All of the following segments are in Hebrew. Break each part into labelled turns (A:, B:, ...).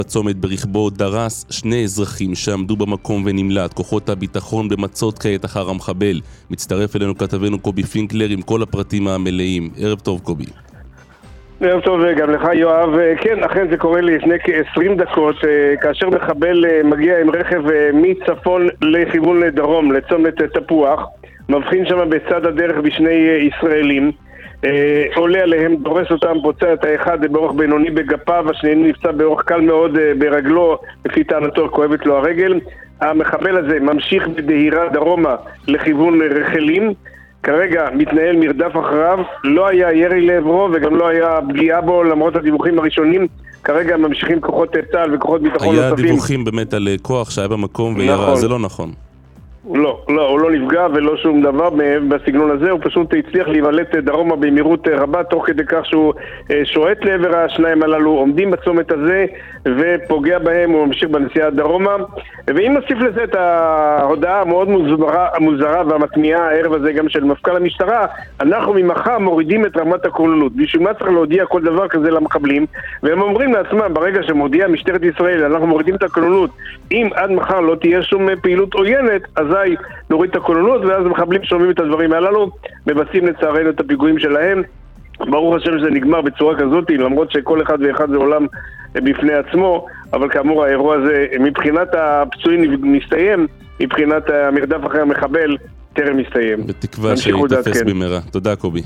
A: בצומת ברכבו דרס 2 אזרחים שעמדו במקום ונמלט. כוחות הביטחון במצות כעת אחר המחבל. מצטרף אלינו כתבנו קובי פינקלר עם כל הפרטים המלאים. ערב טוב קובי.
B: ערב טוב גם לך יואב. כן, אכן זה קורה לי לפני כ-20 דקות כאשר מחבל מגיע עם רכב מצפון לכיוון לדרום לצומת תפוח, מבחין שם בצד הדרך בשני ישראלים, עולה עליהם, דורס אותם, פוצע את האחד באורח בינוני בגפיו, השני נפצע באורח קל מאוד ברגלו, לפי טענתו כואבת לו הרגל. המחבל הזה ממשיך בדהירה דרומה לכיוון רחלים, כרגע מתנהל מרדף אחריו, לא היה ירי לעברו וגם לא היה פגיעה בו למרות הדיווחים הראשונים. כרגע ממשיכים כוחות צה"ל וכוחות ביטחון נוספים.
A: היה דיווחים באמת על כוח שהיה במקום וירה, זה לא נכון.
B: לא, הוא לא נפגע ולא שום דבר בסגנון הזה, הוא פשוט הצליח להימלט דרומה במהירות רבה, תוך כדי כך שהוא שועט לעבר השניים הללו, עומדים בצומת הזה ופוגע בהם, הוא ממשיך בנסיעה דרומה. ואם נוסיף לזה את ההודעה המאוד מוזרה והמטמיעה הערב הזה גם של מפכ"ל המשטרה, אנחנו ממחר מורידים את רמת הכוננות. בשביל מה צריך להודיע כל דבר כזה למחבלים? והם אומרים לעצמם, ברגע שמודיע משטרת ישראל, אנחנו מורידים את הכוננות, אם עד מחר לא תהיה שום פעילות עוינת, אזי נוריד את הכוננות, ואז המחבלים שומעים את הדברים הללו, מבצעים לצערנו את הפיגועים שלהם. ברוך השם שזה נגמר בצורה כזאת, למרות שכל אחד ואחד זה עולם בפני עצמו, אבל כאמור האירוע הזה מבחינת הפצועים מסתיים, מבחינת המרדף אחרי המחבל טרם מסתיים.
A: בתקווה שיתפס במהרה. תודה קובי.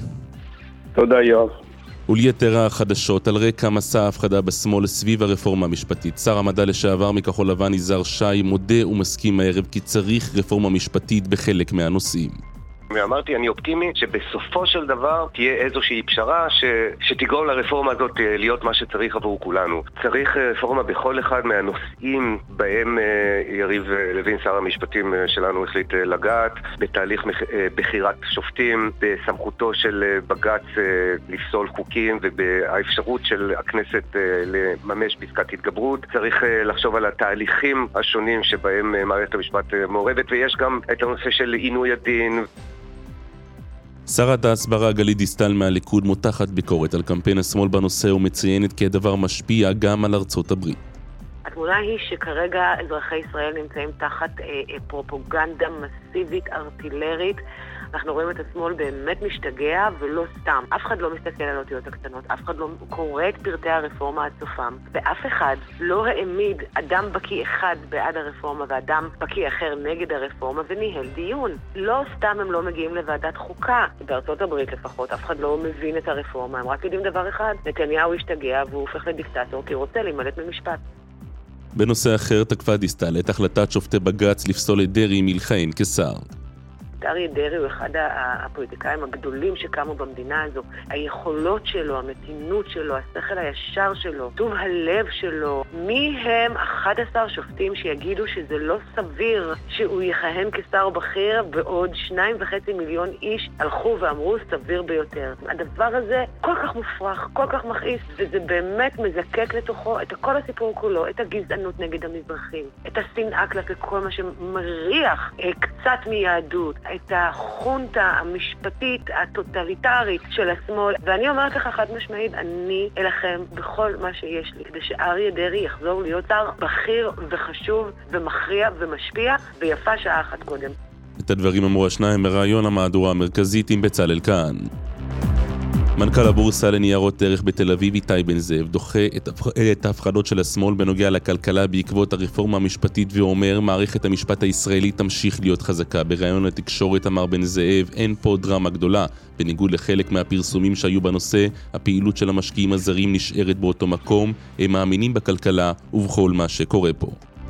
B: תודה יואב.
A: וליתר החדשות, על רקע מסע ההפחדה בשמאל סביב הרפורמה המשפטית, שר המדע לשעבר מכחול לבן יזהר שי מודה ומסכים הערב כי צריך רפורמה משפטית בחלק מהנושאים.
C: ואמרתי, אני אופטימי שבסופו של דבר תהיה איזושהי פשרה שתגרום לרפורמה הזאת להיות מה שצריך עבור כולנו. צריך רפורמה בכל אחד מהנושאים בהם יריב לוין, שר המשפטים שלנו, החליט לגעת, בתהליך בחירת שופטים, בסמכותו של בג"ץ לפסול חוקים ובאפשרות של הכנסת לממש פסקת התגברות. צריך לחשוב על התהליכים השונים שבהם מערכת המשפט מעורבת, ויש גם את הנושא של עינוי הדין.
A: שרת ההסברה גלית דיסטל מהליכוד מותחת ביקורת על קמפיין השמאל בנושא ומציינת כי הדבר משפיע גם על ארצות הברית.
D: התמונה היא שכרגע אזרחי ישראל נמצאים תחת פרופוגנדה מסיבית ארטילרית. אנחנו רואים את השמאל באמת משתגע ולא סתם. אף אחד לא מסתכל על אותיות הקטנות, אף אחד לא קורא את פרטי הרפורמה עד סופם, ואף אחד לא העמיד אדם בקי אחד בעד הרפורמה ואדם בקי אחר נגד הרפורמה וניהל דיון. לא סתם הם לא מגיעים לוועדת חוקה. בארצות הברית לפחות אף אחד לא מבין את הרפורמה, הם רק יודעים דבר אחד: נתניהו השתגע והוא הופך לדיקטטור כי רוצה להימלט ממשפט.
A: בנושא אחר תקפה דיסטל את החלטת שופטי בג"ץ לפסול את דרעי מלכהן כשר.
D: אריה דרעי הוא אחד הפוליטיקאים הגדולים שקמו במדינה הזו. היכולות שלו, המתינות שלו, השכל הישר שלו, טוב הלב שלו. מי הם 11 שופטים שיגידו שזה לא סביר שהוא יכהן כשר בכיר, בעוד 2.5 מיליון איש הלכו ואמרו סביר ביותר? הדבר הזה כל כך מופרך, כל כך מכעיס, וזה באמת מזקק לתוכו את כל הסיפור כולו, את הגזענות נגד המזרחים, את השנאה כלפי כל מה שמריח קצת מיהדות, את החונטה המשפטית הטוטליטרית של השמאל. ואני אומרת לך חד משמעית, אני אלחם בכל מה שיש לי כדי שאריה דרעי יחזור להיות שר בכיר וחשוב ומכריע ומשפיע, ויפה שעה אחת קודם.
A: את הדברים אמרו השניים בראיון המהדורה המרכזית עם בצלאל כהן. מנכ"ל הבורסה לניירות ערך בתל אביב איתי בן זאב דוחה את ההפחדות של השמאל בנוגע לכלכלה בעקבות הרפורמה המשפטית ואומר מערכת המשפט הישראלית תמשיך להיות חזקה. בראיון לתקשורת אמר בן זאב אין פה דרמה גדולה. בניגוד לחלק מהפרסומים שהיו בנושא, הפעילות של המשקיעים הזרים נשארת באותו מקום, הם מאמינים בכלכלה ובכל מה שקורה פה.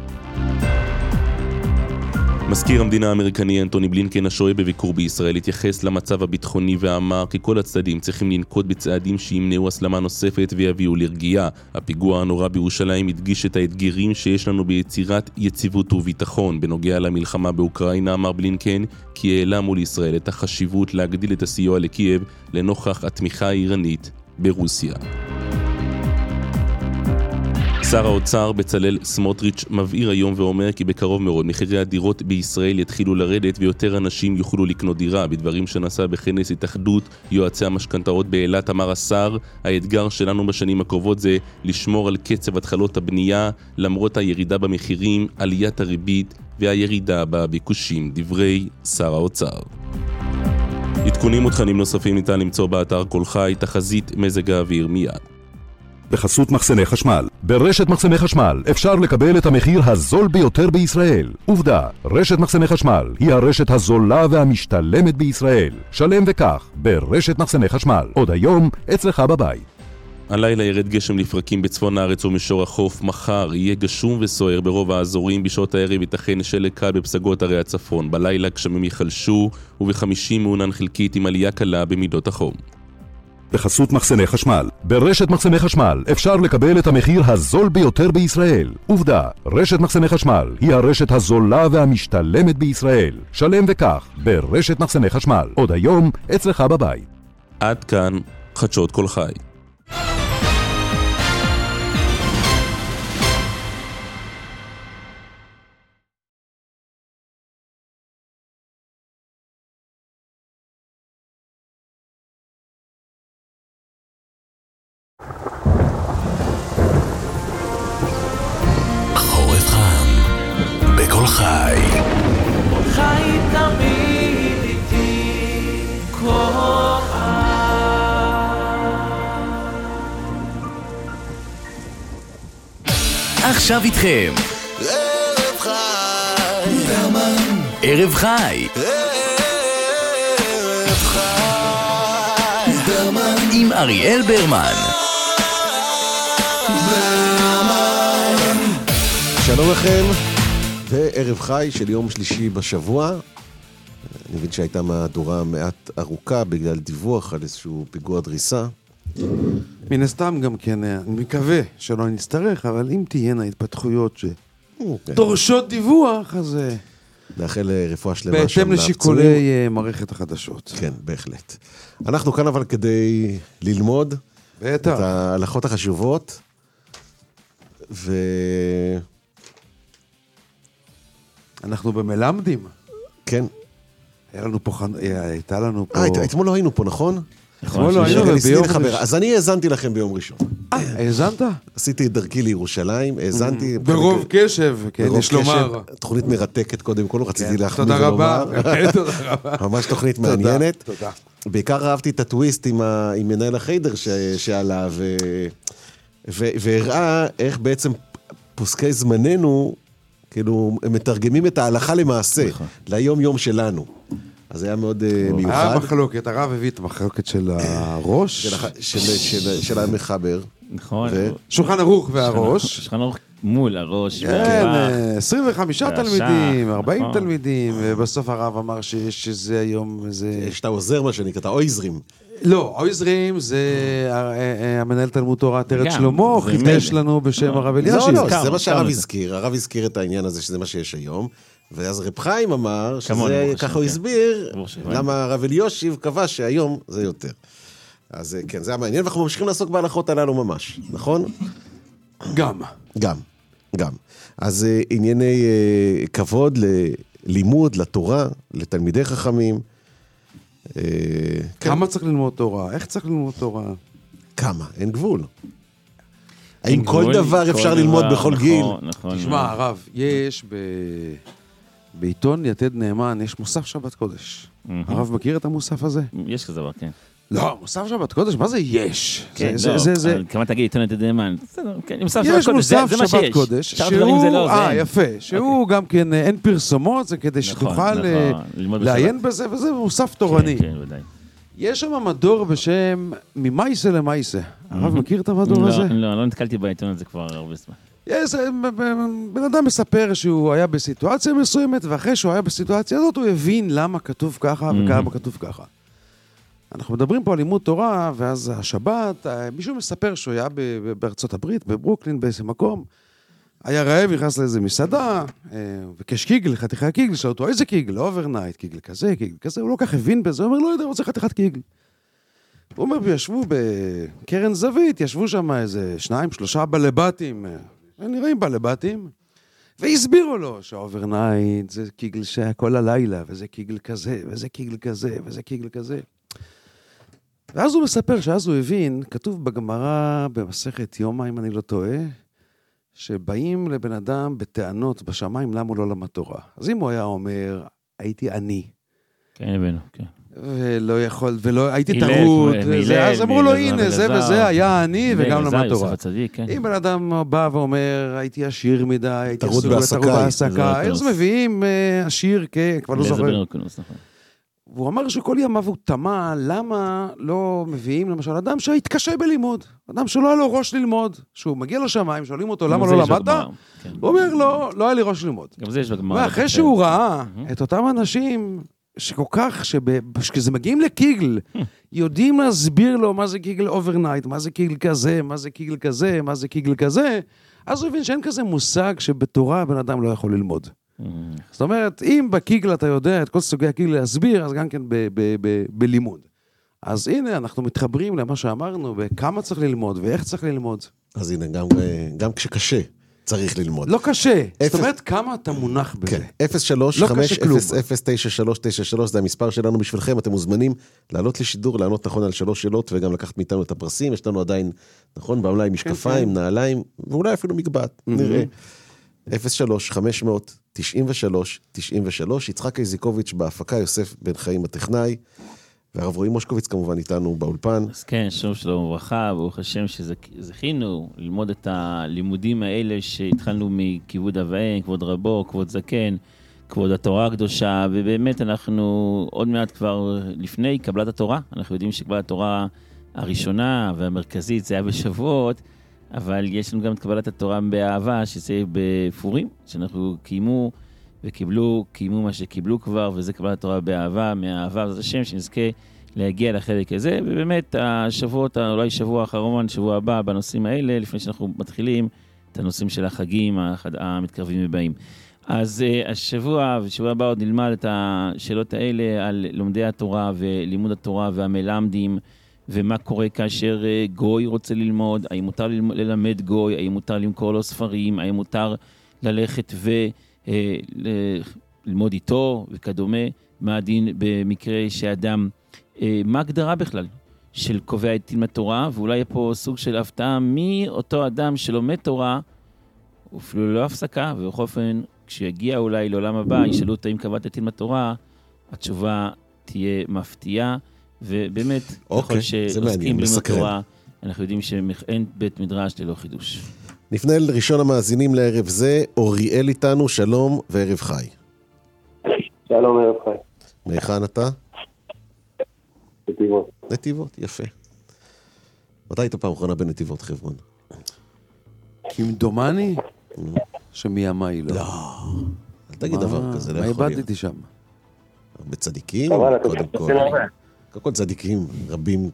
A: מזכיר המדינה האמריקני אנטוני בלינקן השוהה בביקור בישראל התייחס למצב הביטחוני ואמר כי כל הצדדים צריכים לנקוט בצעדים שימנעו הסלמה נוספת ויביאו לרגיעה. הפיגוע הנורא בירושלים הדגיש את האתגרים שיש לנו ביצירת יציבות וביטחון. בנוגע למלחמה באוקראינה אמר בלינקן כי העלה מול ישראל את החשיבות להגדיל את הסיוע לקייב לנוכח התמיכה האיראנית ברוסיה. שר האוצר בצלאל סמוטריץ' מבהיר היום ואומר כי בקרוב מאוד מחירי הדירות בישראל יתחילו לרדת ויותר אנשים יוכלו לקנות דירה. בדברים שנעשה בכנס התאחדות יועצי המשכנתאות באילת אמר השר, האתגר שלנו בשנים הקרובות זה לשמור על קצב התחלות הבנייה למרות הירידה במחירים, עליית הריבית והירידה בביקושים. דברי שר האוצר. עדכונים ותכנים נוספים ניתן למצוא באתר כל חי. תחזית מזג האוויר מיד.
E: בחסות מחסני חשמל. ברשת מחסני חשמל אפשר לקבל את המחיר הזול ביותר בישראל. עובדה, רשת מחסני חשמל היא הרשת הזולה והמשתלמת בישראל. שלם וכך, ברשת מחסני חשמל. עוד היום, אצלך בבית.
A: הלילה ירד גשם לפרקים בצפון הארץ ומישור החוף. מחר יהיה גשום וסוער ברוב האזורים. בשעות הערב ייתכן שלג קל בפסגות ערי הצפון. בלילה גשמים יחלשו וב-50 מעונן חלקית עם עלייה קלה במידות החום.
E: בחסות מחסני חשמל. ברשת מחסני חשמל אפשר לקבל את המחיר הזול ביותר בישראל. עובדה, רשת מחסני חשמל היא הרשת הזולה והמשתלמת בישראל. שלם וכך, ברשת מחסני חשמל. עוד היום, אצלך בבית.
A: עד כאן חדשות כל חי.
F: חורף חם בכל חי.
G: חי תמיד איתי כל
F: עכשיו איתכם
H: ערב חי
F: ברמן. ערב חי
H: ערב חי ברמן
F: עם אריאל ברמן.
H: שלום לכם, וערב חי של יום שלישי בשבוע. אני מבין שהייתה מהדורה מעט ארוכה בגלל דיווח על איזשהו פיגוע דריסה.
I: מן הסתם גם כן, אני מקווה שלא נצטרך, אבל אם תהיינה התפתחויות שדורשות דיווח, אז
H: נאחל רפואה שלמה שם
I: בהתאם לשיקולי מערכת החדשות.
H: כן, בהחלט. אנחנו כאן אבל כדי ללמוד את ההלכות החשובות,
I: אנחנו במלמדים.
H: כן.
I: הייתה לנו פה...
H: אתמול לא היינו פה, נכון?
I: אתמול לא היינו, וביום ראשון.
H: אז אני האזנתי לכם ביום ראשון.
I: האזנת?
H: עשיתי את דרכי לירושלים, האזנתי...
I: ברוב קשב, כן, יש לומר.
H: תוכנית מרתקת קודם כל, רציתי להחמיא
I: תודה
H: ולומר.
I: רבה. תודה רבה.
H: ממש תוכנית מעניינת.
I: תודה.
H: בעיקר אהבתי את הטוויסט עם מנהל החיידר שעלה, והראה איך בעצם פוסקי זמננו, כאילו, הם מתרגמים את ההלכה למעשה, ליום יום שלנו. אז זה היה מאוד מיוחד.
I: היה מחלוקת, הרב הביא את המחלוקת של הראש.
H: של המחבר.
J: נכון.
I: שולחן ערוך והראש.
J: שולחן ערוך מול הראש.
I: כן, 25 תלמידים, 40 תלמידים, ובסוף הרב אמר שזה היום...
H: יש את העוזר מה שנקרא, את האויזרים.
I: לא, האויזרים זה המנהל תלמוד תורה עטרת שלמה, חידש לנו בשם הרב אלישיב.
H: לא, זה מה שהרב הזכיר. הרב הזכיר את העניין הזה שזה מה שיש היום. ואז רב חיים אמר שזה ככה הוא הסביר למה הרב אלישיב קבע שהיום זה יותר. אז כן, זה המעניין, ואנחנו ממשיכים לעסוק בהלכות הללו ממש, נכון? גם. אז ענייני כבוד ללימוד, לתורה, לתלמידי חכמים.
I: כמה צריך ללמוד תורה? איך צריך ללמוד תורה?
H: כמה? אין גבול. האם כל דבר אפשר ללמוד בכל גיל?
I: תשמע, הרב, יש בעיתון יתד נאמן, יש מוסף שבת קודש. הרב מכיר את המוסף הזה?
J: יש כזה דבר, כן.
I: לא, מוסף שבת קודש, מה זה יש?
J: כן, לא, כמה תגיד עיתון יתד נאמן?
I: יש מוסף שבת קודש, שהוא, יפה, שהוא גם כן, אין פרסומות, זה כדי שתוכל לעיין בזה, וזה מוסף תורני.
J: כן, ודאי.
I: יש שם מדור בשם ממייסה למייסה. הרב מכיר את המדור הזה?
J: לא נתקלתי בעיתון הזה כבר הרבה זמן.
I: בן אדם מספר שהוא היה בסיטואציה מסוימת, ואחרי שהוא היה בסיטואציה הזאת, הוא הבין למה כתוב ככה וכמה כתוב ככה. אנחנו מדברים פה על לימוד תורה, ואז השבת, מישהו מספר שהוא היה בארצות הברית, בברוקלין, באיזה מקום, היה רעב, נכנס לאיזה מסעדה, וקש קיגל, חתיכה קיגל, שאל אותו, איזה קיגל? אוברנייט, קיגל כזה, קיגל כזה, הוא לא כך הבין בזה, הוא אומר, לא יודע, רוצה חתיכת קיגל. הוא אומר, ישבו בקרן זווית, ישבו שם איזה 2-3 בלבטים, נראים בלבטים, והסבירו לו שהאוברנייט זה קיגל שהיה כל הלילה, וזה קיגל כזה, וזה קיגל כזה, וזה קיגל כזה. ואז הוא מספר שאז הוא הבין, כתוב בגמרא במסכת יומא, אם אני לא טועה, שבאים לבן אדם בטענות בשמיים, למה הוא לא למד תורה. אז אם הוא היה אומר, הייתי אני.
J: כן, הבנו, כן.
I: ולא יכול, ולא הייתי טרוד, אז אמרו לו, הנה, זה וזה היה אני, וגם למד תורה. אם בן אדם בא ואומר, הייתי עשיר מדי, הייתי טרוד בהעסקה, אז מביאים עשיר, כבר לא זוכר. והוא אמר שכל ימיו הוא תמה, למה לא מביאים למשל אדם שהתקשה בלימוד, אדם שלא היה לו ראש ללמוד, שהוא מגיע לשמיים, שואלים אותו למה לא למדת, הוא אומר לא היה לי ראש ללמוד. ואחרי שהוא ראה את אותם אנשים שכל כך, כשזה מגיעים לקיגל, יודעים להסביר לו מה זה קיגל אוברנייט, מה זה קיגל כזה, מה זה קיגל כזה, מה זה קיגל כזה, אז הוא הבין שאין כזה מושג שבתורה בן אדם לא יכול ללמוד. זאת אומרת, אם בקיגל אתה יודע את כל סוגי הקיגל להסביר, אז גם כן בלימוד. אז הנה, אנחנו מתחברים למה שאמרנו, בכמה צריך ללמוד ואיך צריך ללמוד.
H: אז הנה, גם כשקשה צריך ללמוד.
I: לא קשה, זאת אומרת, כמה אתה מונח בזה.
H: 03-509-393, זה המספר שלנו בשבילכם, אתם מוזמנים לעלות לשידור, לענות נכון על 3 שאלות, וגם לקחת מאיתנו את הפרסים, יש לנו עדיין, נכון, באולי משקפיים, נעליים, ואולי אפילו מגבעת, נראה. 03-593-93, יצחק איזיקוביץ' בהפקה, יוסף בן חיים הטכנאי, והרב רועי מושקוביץ כמובן איתנו באולפן.
J: אז כן, שוב שלום וברכה, ברוך השם שזכינו ללמוד את הלימודים האלה שהתחלנו מכיבוד אביהם, כבוד רבו, כבוד זקן, כבוד התורה הקדושה, ובאמת אנחנו עוד מעט כבר לפני קבלת התורה, אנחנו יודעים שקבלת התורה הראשונה והמרכזית זה היה בשבועות, אבל יש לנו גם את קבלת התורה באהבה, שזה בפורים, שאנחנו קיימו קיימו מה שקיבלו כבר, וזה קבלת התורה באהבה, מהאהבה, זאת השם, שנזכה להגיע לחלק הזה, ובאמת השבועות, אולי שבוע האחרון, שבוע הבא, בנושאים האלה, לפני שאנחנו מתחילים את הנושאים של החגים המתקרבים ובאים. אז השבוע ושבוע הבא עוד נלמד את השאלות האלה על לומדי התורה ולימוד התורה והמלמדים, ומה קורה כאשר גוי רוצה ללמוד, האם מותר ללמד גוי, האם מותר למכור לו ספרים, האם מותר ללכת ללמוד איתו וכדומה, מה הדין במקרה שאדם, מה הגדרה בכלל של קובע את תלמוד תורה, ואולי יהיה פה סוג של הפתעה, מי אותו אדם שלומד תורה, אפילו לא הפסקה, ובכל אופן, כשיגיע אולי לעולם הבא, ישאלו אותו אם קבעת את תלמוד תורה, התשובה תהיה מפתיעה, ובאמת, ככל שעוסקים בלימוד תורה, אנחנו יודעים שאין בית מדרש ללא חידוש.
H: נפנה לראשון המאזינים לערב זה, אוריאל איתנו, שלום וערב חי.
K: שלום, ערב חי.
H: מהיכן אתה?
K: נתיבות.
H: נתיבות, יפה. מתי היית פעם אחרונה בנתיבות, חברון?
I: כמדומני? שמימיי לא.
H: לא, אל תגיד דבר כזה, לא יכול להיות.
I: מה איבדתי שם?
H: בצדיקים, קודם כל צדיקים רבים.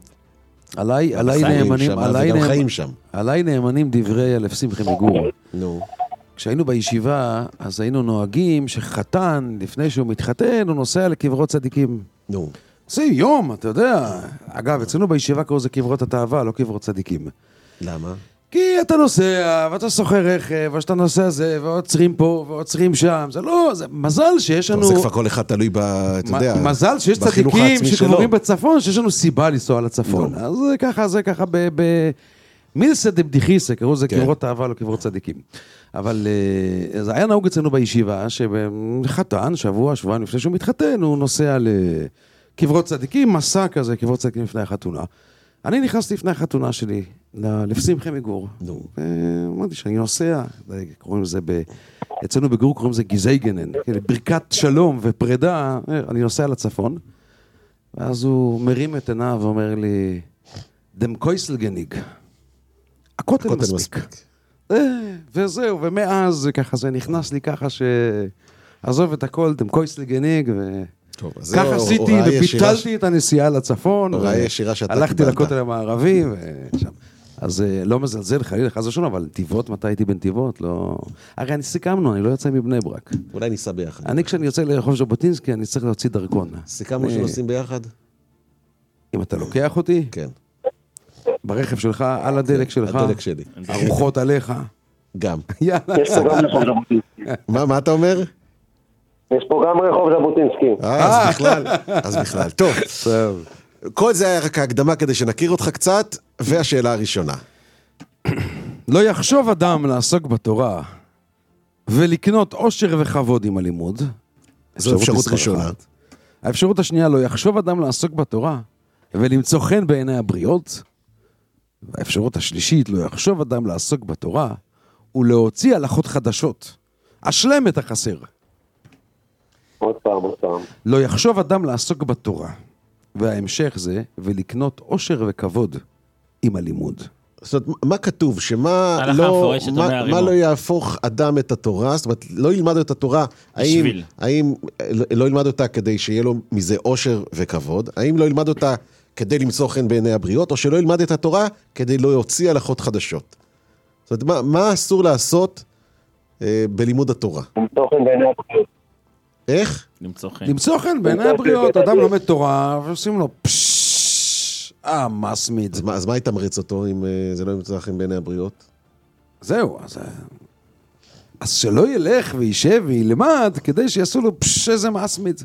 I: עליי נאמנים דברי אלף שמחי מגור. כשהיינו בישיבה, אז היינו נוהגים שחתן, לפני שהוא מתחתן, הוא נוסע לקברות צדיקים. זה יום, אתה יודע. אגב, אצלנו בישיבה קראו זה קברות התאווה, לא קברות צדיקים.
H: למה?
I: כי אתה נוסע, ואתה סוחר רכב, ואתה נוסע זה, ועוצרים פה, ועוצרים שם. זה לא, זה מזל שיש לנו...
H: זה כבר כל אחד תלוי אתה יודע,
I: מזל שיש צדיקים שקבורים בצפון, שיש לנו סיבה לנסוע לצפון. אז זה ככה מילסא דבדיחיסא, קראו זה קברות אהבה, לא קברות צדיקים. אבל זה היה נהוג אצלנו בישיבה, שחתן, שבועיים לפני שהוא מתחתן, הוא נוסע לקברות צדיקים, מסע כזה, קברות צדיקים לפני החתונה. אני נכנסתי לפני החתונה שלי, לפסימחי מגור. אמרתי שאני נוסע, קוראים לזה, אצלנו בגור קוראים לזה גיזייגנן, ברכת שלום ופרידה, אני נוסע לצפון, ואז הוא מרים את עיניו ואומר לי, דם קויסלגניג, הכותל מספיק. וזהו, ומאז ככה זה נכנס לי ככה שעזוב את הכל, דם קויסלגניג, ככה עשיתי ופיתלתי את הנסיעה לצפון, הלכתי לכותל המערבי, אז לא מזלזל חלילה חס ושלום, אבל נתיבות, מתי הייתי בנתיבות? הרי אני סיכמנו, אני לא יוצא מבני ברק.
H: אולי ניסע ביחד.
I: אני כשאני יוצא לרחוב ז'בוטינסקי, אני צריך להוציא דרכון.
H: סיכמנו שנוסעים ביחד?
I: אם אתה לוקח אותי?
H: כן.
I: ברכב שלך, על הדלק שלך?
H: הדלק שלי.
I: ארוחות עליך?
H: גם.
K: יש פה גם רחוב ז'בוטינסקי.
H: מה אתה אומר?
K: יש פה גם רחוב ז'בוטינסקי.
H: אז בכלל. טוב. כל זה היה רק ההקדמה כדי שנכיר אותך קצת, והשאלה הראשונה.
I: לא יחשוב אדם לעסוק בתורה ולקנות עושר וכבוד עם הלימוד.
H: זו אפשרות ראשונה.
I: האפשרות השנייה, לא יחשוב אדם לעסוק בתורה ולמצוא חן בעיני הבריות. והאפשרות השלישית, לא יחשוב אדם לעסוק בתורה ולהוציא הלכות חדשות. אשלם את החסר.
K: עוד פעם.
I: לא יחשוב אדם לעסוק בתורה. וההמשך זה, ולקנות עושר וכבוד עם הלימוד.
H: זאת אומרת, מה כתוב? שמה לא יהפוך אדם את התורה? זאת אומרת, לא ילמד את התורה, האם לא ילמד אותה כדי שיהיה לו מזה עושר וכבוד? האם לא ילמד אותה כדי למצוא חן בעיני הבריות? או שלא ילמד את התורה כדי לא יוציא הלכות חדשות? זאת אומרת, מה אסור לעשות בלימוד התורה?
K: למצוא חן בעיני הבריות.
H: איך?
I: למצוא חן בעיני הבריות. אדם לומד תורה ועושים לו מסמיד.
H: אז מה יתמרץ אותו אם זה לא ימצא חן בעיני הבריות?
I: זהו, אז שלא ילך וישב וילמד כדי שיעשו לו איזה מסמיד.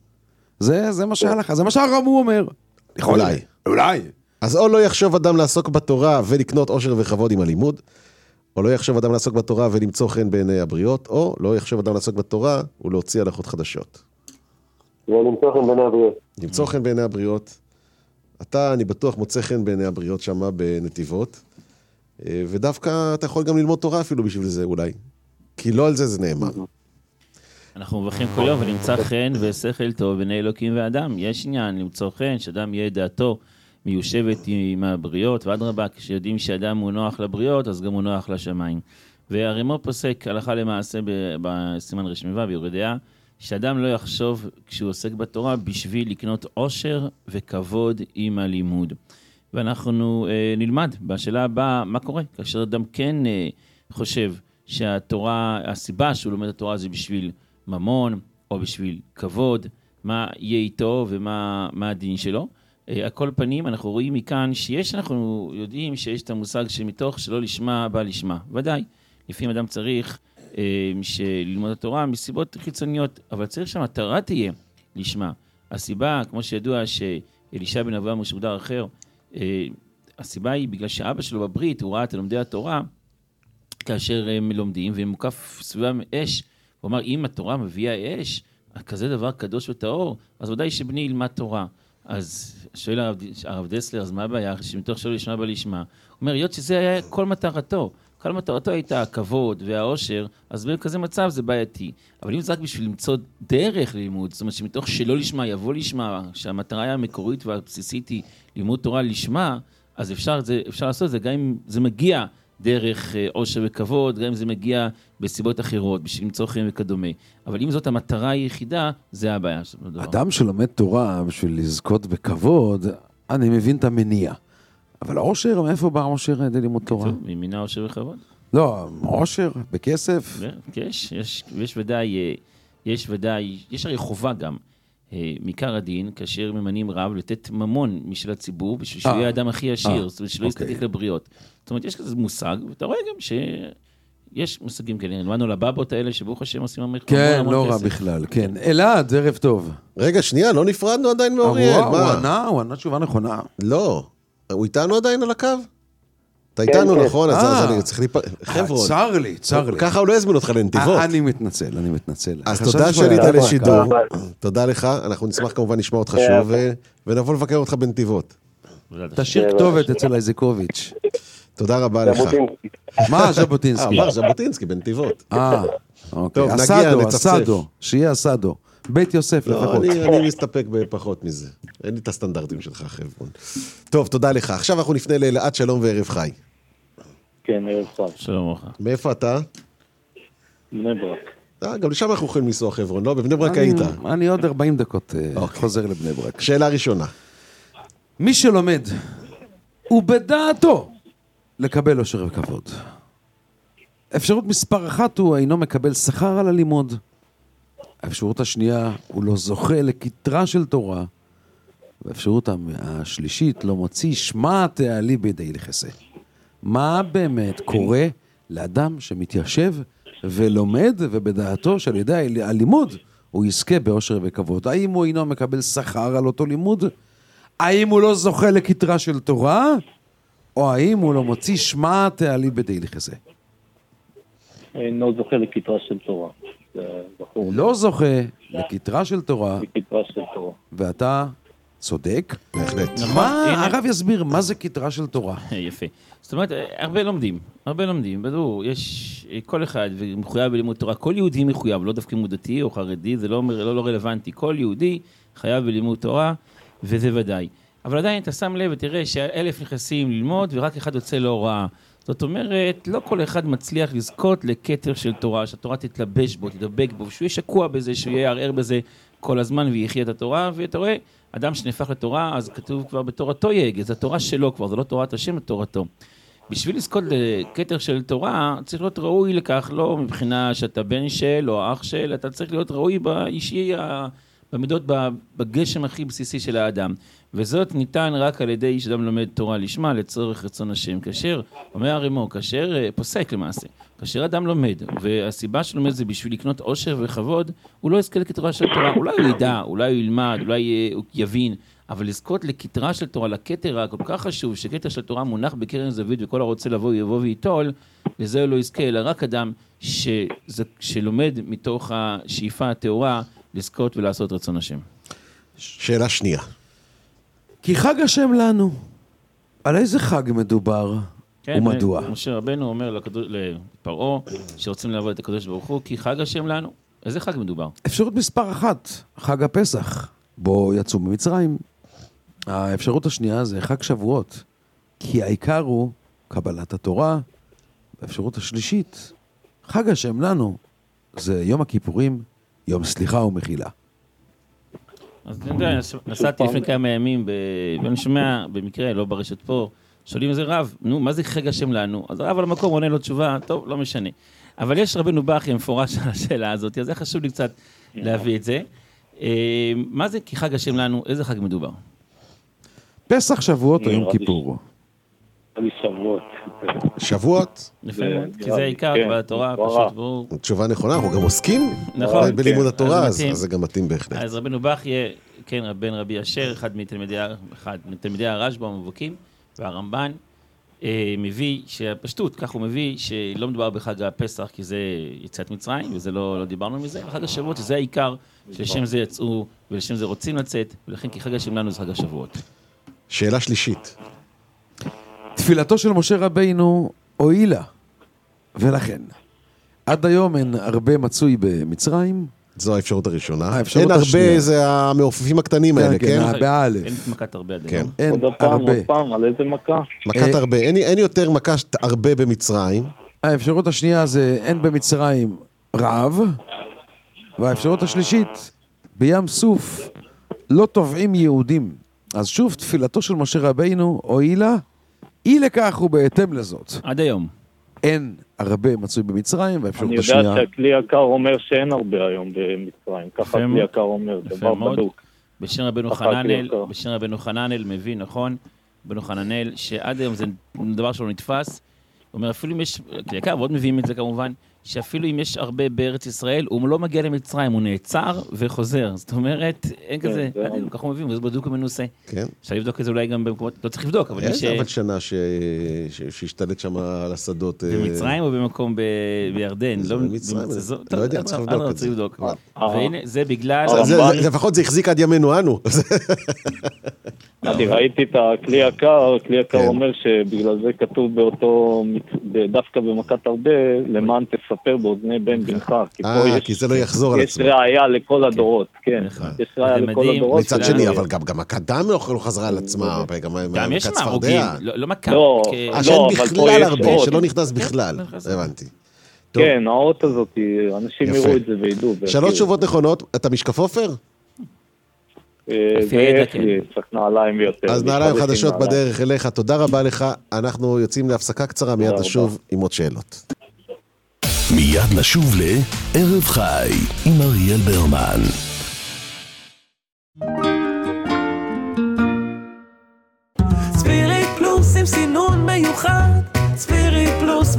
I: זה מה שהלכה, זה מה שהרמו אומר. אולי.
H: אז או לא יחשוב אדם לעסוק בתורה ולקנות עושר וכבוד עם הלימוד, או לא יחשוב אדם לעסוק בתורה ולמצוא חן בעיני הבריות, או לא יחשוב אדם לעסוק בתורה ולהוציא הלכות חדשות.
K: ולמצוא חן בעיני הבריות.
H: למצוא חן בעיני הבריות. אני בטוח מוצא חן בעיני הבריות שמה בנתיבות, ודווקא אתה יכול גם ללמוד תורה אפילו בשביל זה אולי, כי לא על זה נאמר.
J: אנחנו מברכים כל יום ונמצא חן ושכל טוב בני אלוקים ואדם. יש עניין למצוא חן, שאדם יהיה דעתו מיושבת עם הבריות, ועד רבה, כשיודעים שאדם הוא נוח לבריות, אז גם הוא נוח לשמיים. והרימו פוסק הלכה למעשה בסימן רשמי ביורדיה, שאדם לא יחשוב כשהוא עוסק בתורה בשביל לקנות עושר וכבוד עם הלימוד. ואנחנו נלמד בשאלה הבאה מה קורה, כאשר אדם כן חושב שהתורה, הסיבה שהוא לומד התורה זה בשביל ממון או בשביל כבוד, מה יהיה איתו ומה הדין שלו. על כל פנים אנחנו רואים מכאן אנחנו יודעים שיש את המושג שמתוך שלא לשמה בא לשמה. ודאי, לפעמים אדם צריך ללמוד התורה מסיבות חיצוניות, אבל צריך שהמטרה תהיה לשמה. הסיבה, כמו שידוע שאלישע בן אברהם משוגדר אחר, הסיבה היא בגלל שאבא שלו בברית, הוא ראה את לומדי התורה, כאשר הם לומדים והם מוקף סביבם אש, הוא אמר, אם התורה מביאה אש, כזה דבר קדוש וטהור, אז ודאי שבני ילמד תורה. אז שואל הרב דסלר, אז מה הבעיה? שמתוך שלא לשמה בא לשמה. הוא אומר, היות שזה היה כל מטרתו, כל מטרתו הייתה הכבוד והעושר, אז בכזה מצב זה בעייתי. אבל אם זה רק בשביל למצוא דרך ללימוד, זאת אומרת שמתוך שלא לשמה יבוא לשמה, שהמטרה היה המקורית והבסיסית היא לימוד תורה לשמה, אז אפשר לעשות את זה, גם אם זה מגיע דרך עושר וכבוד, גם אם זה מגיע בסיבות אחרות, בשביל למצוא חן וכדומה. אבל אם זאת המטרה היחידה, זה הבעיה.
I: אדם שלומד תורה בשביל לזכות בכבוד, אני מבין את המניע. אבל העושר, מאיפה בא העושר ללימוד תורה?
J: ממינה עושר וכבוד?
I: לא, עושר, בכסף.
J: יש הרי חובה גם, מעיקר הדין, כאשר ממנים רב לתת ממון משל הציבור, בשביל שהוא יהיה האדם הכי עשיר, שלא יסתתק לבריות. זאת אומרת, יש כזה מושג, ואתה רואה גם שיש מושגים כאלה, נלמדנו לבבות האלה, שברוך השם עושים המון כסף.
I: כן, לא רע בכלל, כן. אלעד, ערב טוב.
H: רגע, שנייה, לא נפרדנו עדיין מאוריאל.
I: הוא ענה תשובה נכונה.
H: לא. הוא איתנו עדיין על הקו? אתה איתנו, נכון? אז אני צריך חבר'ה.
I: צר לי.
H: ככה הוא לא יזמין אותך לנתיבות.
I: אני מתנצל.
H: אז תודה שעלית לשידור. תודה לך. אנחנו נשמח כמובן לשמוע אותך שוב, ונבוא לבקר אותך בנתיבות.
I: תשאיר כתובת אצל איזקוביץ'.
H: תודה רבה לך.
I: מה ז'בוטינסקי?
H: אמר ז'בוטינסקי בנתיבות.
I: אוקיי. אסדו, שיהיה אסדו. בית יוסף לפחות.
H: אני מסתפק בפחות מזה. אין לי את הסטנדרטים שלך, חבר'ון. טוב, תודה לך. עכשיו אנחנו נפנה לאלעד, שלום וערב חי.
K: כן, ערב חי.
J: שלום לך.
H: מאיפה אתה?
K: בני ברק.
H: גם לשם אנחנו יכולים לנסוע, חבר'ון, לא? בבני ברק היית.
I: אני עוד 40 דקות חוזר לבני ברק.
H: שאלה ראשונה.
I: מי שלומד, הוא בדעתו לקבל עושר וכבוד. אפשרות מספר 1 הוא אינו מקבל שכר על הלימוד. האפשרות השנייה, הוא לא זוכה לכתרה של תורה. והאפשרות השלישית, לא מוציא שמה תעלי בידי לכסה. מה באמת קורה לאדם שמתיישב ולומד, ובדעתו שעל ידי הלימוד הוא יזכה באושר וכבוד. האם הוא אינו מקבל שכר על אותו לימוד? האם הוא לא זוכה לכתרה של תורה? או האם הוא לא מוציא שמע תעלי בדהיליך הזה?
K: אינו זוכה לכתרה של תורה.
I: לא זוכה לכתרה של תורה.
K: לכתרה של תורה.
I: ואתה צודק.
H: בהחלט.
I: הרב יסביר מה זה כתרה של תורה.
J: יפה. זאת אומרת, הרבה לומדים, בדור, יש כל אחד מחויב בלימוד תורה, כל יהודי מחויב, לא דווקא דתי או חרדי, זה לא רלוונטי, כל יהודי חייב בלימוד תורה, וזה ודאי. אבל עדיין אתה שם לב ותראה ש1,000 נכנסים ללמוד ורק אחד יוצא להוראה. זאת אומרת, לא כל אחד מצליח לזכות לכתר של תורה, שהתורה תתלבש בו, תדבק בו, שהוא יהיה שקוע בזה, שהוא יהיה ערער בזה כל הזמן ויחיה את התורה, ואתה רואה, אדם שנהפך לתורה, אז כתוב כבר בתורתו יהגה, זה התורה שלו כבר, זה לא תורת השם, זה תורתו. בשביל לזכות לכתר של תורה, צריך להיות ראוי לכך, לא מבחינה שאתה בן של או אח של, אתה צריך להיות ראוי באישי, במידות, בגשם הכי בסיסי של האדם. וזאת ניתן רק על ידי שאדם לומד תורה לשמה, לצורך רצון השם. כאשר, אומר הרימו, כאשר פוסק למעשה, כאשר אדם לומד, והסיבה שלומד זה בשביל לקנות עושר וכבוד, הוא לא יזכה לכתרה של תורה, אולי הוא ידע, אולי הוא ילמד, אולי הוא יבין, אבל לזכות לכתרה של תורה, לכתר הכל כך חשוב, שכתר של תורה מונח בקרן זווית, וכל הרוצה לבוא יבוא ויטול, לזה הוא לא יזכה, אלא רק אדם שלומד מתוך השאיפה הטהורה, לזכות ולעשות רצון השם.
H: שאלה שנייה.
I: כי חג השם לנו, על איזה חג מדובר ומדוע?
J: משה רבנו אומר לפרעה שרוצים לעבוד את הקדוש ברוך הוא, כי חג השם לנו, איזה חג מדובר?
I: אפשרות מספר 1, חג הפסח, בו יצאו ממצרים. האפשרות השנייה זה חג שבועות, כי העיקר הוא קבלת התורה. האפשרות השלישית, חג השם לנו, זה יום הכיפורים, יום סליחה ומחילה.
J: אז אני יודע, נסעתי לפני כמה ימים, ואני שומע במקרה, לא ברשת פה, שואלים איזה רב, נו, מה זה חג השם לנו? אז הרב על המקום עונה לו תשובה, טוב, לא משנה. אבל יש רבנו בכי מפורש על השאלה הזאת, אז זה חשוב לי קצת להביא את זה. מה זה כי חג השם לנו, איזה חג מדובר?
I: פסח, שבועות או יום כיפור?
K: שבועות.
H: שבועות?
J: כי זה העיקר, בתורה פשוט בואו.
H: תשובה נכונה, אנחנו גם עוסקים בלימוד התורה, אז זה גם מתאים בהחלט.
J: אז רבנו בכי, כן, בן רבי אשר, אחד מתלמידי הרשב"א המובהקים, והרמב"ן מביא, שהפשטות, כך הוא מביא, שלא מדובר בחג הפסח, כי זה יציאת מצרים, וזה לא דיברנו מזה, בחג השבועות, שזה העיקר, שלשם זה יצאו, ולשם זה רוצים לצאת, ולכן כי חג השם לנו זה חג השבועות.
H: שאלה שלישית.
I: תפילתו של משה רבינו הועילה, ולכן, עד היום אין הרבה מצוי במצרים.
H: זו האפשרות הראשונה. אין הרבה, זה המעופפים הקטנים האלה, כן?
I: באלף.
J: אין מכת הרבה עד
I: היום.
K: עוד פעם, על איזה מכה?
H: מכת הרבה. אין יותר מכת הרבה במצרים.
I: האפשרות השנייה זה אין במצרים רעב, והאפשרות השלישית, בים סוף לא טובעים יהודים. אז שוב, תפילתו של משה רבינו הועילה, אי לכך ובהתאם לזאת.
J: עד היום.
I: אין הרבה מצוי במצרים, והאפשרות השנייה...
K: אני יודע שהכלי יקר אומר שאין הרבה היום במצרים, ככה הכלי יקר אומר, דבר בדוק.
J: בשם רבנו חננאל מביא, נכון? רבנו חננאל, שעד היום זה דבר שלא נתפס, הוא אומר, אפילו אם יש, כלי יקר, ועוד מביאים את זה כמובן, שאפילו אם יש הרבה בארץ ישראל, הוא לא מגיע למצרים, הוא נעצר וחוזר. זאת אומרת, אין כזה, ככה הוא מבין, וזה בדוק ומנוסה. אפשר לבדוק את זה אולי גם במקומות, לא צריך לבדוק, אבל יש...
H: אבל שנה שהשתלט שם על השדות...
J: במצרים או במקום בירדן?
H: במצרים, לא יודע, צריך לבדוק את זה.
J: והנה, זה בגלל...
H: לפחות זה החזיק עד ימינו אנו.
K: אני ראיתי את הכלי יקר, הכלי יקר אומר שבגלל זה כתוב באותו, דווקא במכת הרבה, למען תספר באוזני בן בנך.
H: כי זה לא יחזור על עצמו.
K: יש ראייה לכל הדורות, כן. יש ראייה לכל הדורות.
H: מצד שני, אבל גם מכת דם לא חזרה על עצמה.
J: גם יש מהרוגים, לא מכת.
H: שאין בכלל הרבה, שלא נכנס בכלל. הבנתי.
K: כן, האות הזאת, אנשים יראו את זה וידעו.
H: 3 תשובות נכונות, אתה משקף עופר?
K: צריך נעליים ויותר.
H: אז נעליים חדשות בדרך אליך, תודה רבה לך. אנחנו יוצאים להפסקה קצרה, מיד נשוב עם עוד שאלות.
F: מיד נשוב לערב חי עם אריאל ברמן.
G: ספיריט פלוס עם סינון מיוחד, ספיריט פלוס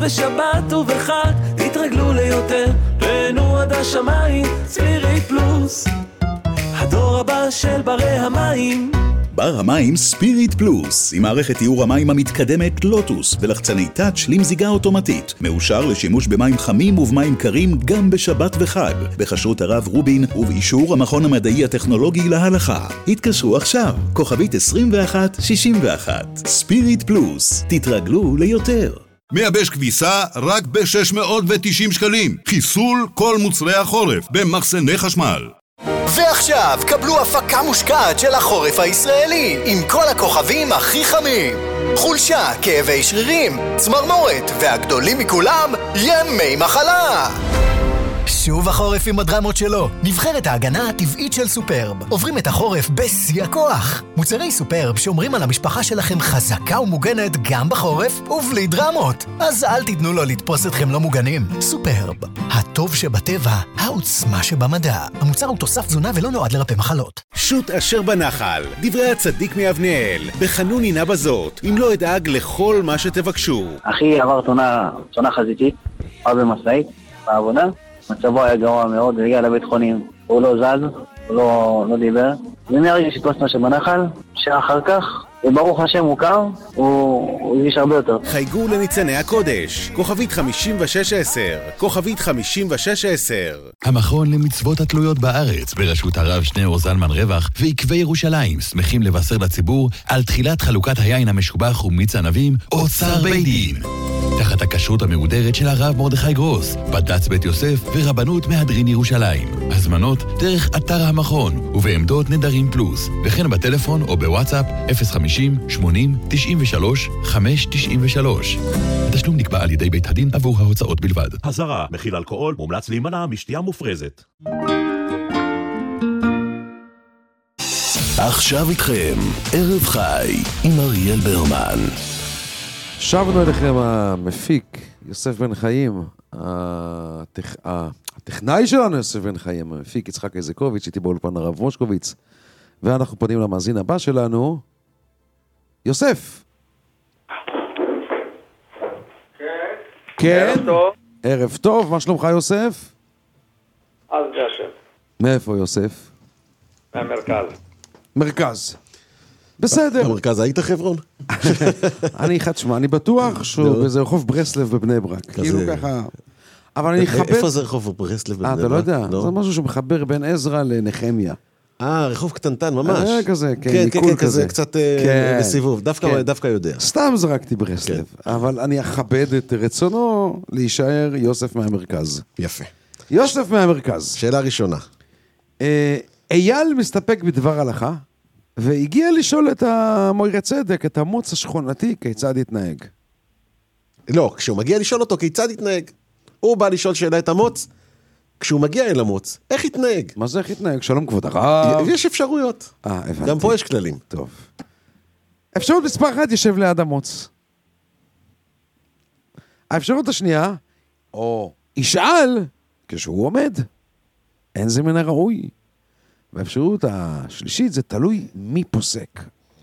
G: בשבת ובחג, תתרגלו ליותר, תהנו עד השמיים, ספיריט פלוס, הדור הבא של ברי המים.
L: בר המים ספיריט פלוס, עם מערכת תיאור המים המתקדמת לוטוס ולחצני טאץ' למזיגה אוטומטית, מאושר לשימוש במים חמים ובמים קרים גם בשבת וחג, בחשרות הרב רובין ובאישור המכון המדעי הטכנולוגי להלכה. התקשרו עכשיו, כוכבית 2161. ספיריט פלוס, תתרגלו ליותר.
M: מייבש כביסה רק ב-690 שקלים. חיסול כל מוצרי החורף במחסני חשמל.
N: ועכשיו קבלו הפקה מושקעת של החורף הישראלי עם כל הכוכבים הכי חמים. חולשה, כאבי שרירים, צמרמורת והגדולים מכולם, ימי מחלה. שוב החורף עם הדרמות שלו. נבחרת ההגנה הטבעית של סופרב. עוברים את החורף בשיא הכוח. מוצרי סופרב שומרים על המשפחה שלכם חזקה ומוגנת גם בחורף ובלי דרמות. אז אל תיתנו לו לתפוס אתכם לא מוגנים. סופרב, הטוב שבטבע, העוצמה שבמדע. המוצר הוא תוסף תזונה ולא נועד לרפא מחלות.
O: שוט אשר בנחל, דברי הצדיק מאבניאל, בחנון הנה בזאת, אם לא אדאג לכל מה שתבקשו.
P: אחי עבר תאונה חזיתית, היה במסעית, בעבודה. מצבו היה גרוע מאוד, הגיע לבית חולים, הוא לא זז, הוא לא דיבר, ומהרגע שתפסנו שבנחל, שעה אחר כך, וברוך השם הוא קר, הוא הרגיש הרבה יותר.
O: חייגו לניצני הקודש, כוכבית 5610, כוכבית 5610.
Q: המכון למצוות התלויות בארץ, בראשות הרב שניאור זלמן רווח, ועקבי ירושלים, שמחים לבשר לציבור על תחילת חלוקת היין המשובח ומיץ ענבים, אוצר בית דין. תחת הכשרות המהודרת של הרב מרדכי גרוס, בד"ץ בית יוסף ורבנות מהדרין ירושלים. הזמנות דרך אתר המכון ובעמדות נדרים פלוס, וכן בטלפון או בוואטסאפ 050-80-93-593. התשלום נקבע על ידי בית הדין עבור ההוצאות בלבד.
R: הזרה, מכיל אלכוהול, מומלץ להימנע משתייה מופרזת.
F: עכשיו איתכם, ערב חי עם אריאל ברמן.
I: שבנו אליכם המפיק, יוסף בן חיים, הטכנאי שלנו יוסף בן חיים, המפיק יצחק איזקוביץ', איתי באולפן הרב מושקוביץ, ואנחנו פונים למאזין הבא שלנו, יוסף. כן. ערב טוב. ערב טוב, מה שלומך יוסף?
S: אז זה השם.
I: מאיפה יוסף?
S: מהמרכז.
I: מרכז. בסדר.
H: במרכז היית חברון?
I: אני בטוח שהוא באיזה רחוב ברסלב בבני ברק. כאילו ככה... אבל אני אכבד...
H: איפה זה רחוב ברסלב בבני ברק?
I: אתה לא יודע, זה משהו שמחבר בין עזרא לנחמיה.
H: רחוב קטנטן ממש.
I: כזה, כן, ניקול כזה.
H: קצת בסיבוב, דווקא יודע.
I: סתם זרקתי ברסלב, אבל אני אכבד את רצונו להישאר יוסף מהמרכז.
H: יפה.
I: יוסף מהמרכז.
H: שאלה ראשונה.
I: אייל מסתפק בדבר הלכה, והגיע לשאול את המוירי צדק, את המוץ השכונתי, כיצד יתנהג.
H: לא, כשהוא מגיע לשאול אותו כיצד יתנהג, הוא בא לשאול שאלה את המוץ, כשהוא מגיע אל המוץ, איך יתנהג?
I: מה זה איך יתנהג? שלום כבוד הרב.
H: יש אפשרויות.
I: הבנתי.
H: גם פה יש כללים.
I: טוב. אפשרות מספר 1 יושב ליד המוץ. האפשרות השנייה, או ישאל כשהוא עומד. אין זה מן הראוי. והאפשרות השלישית זה תלוי מי פוסק.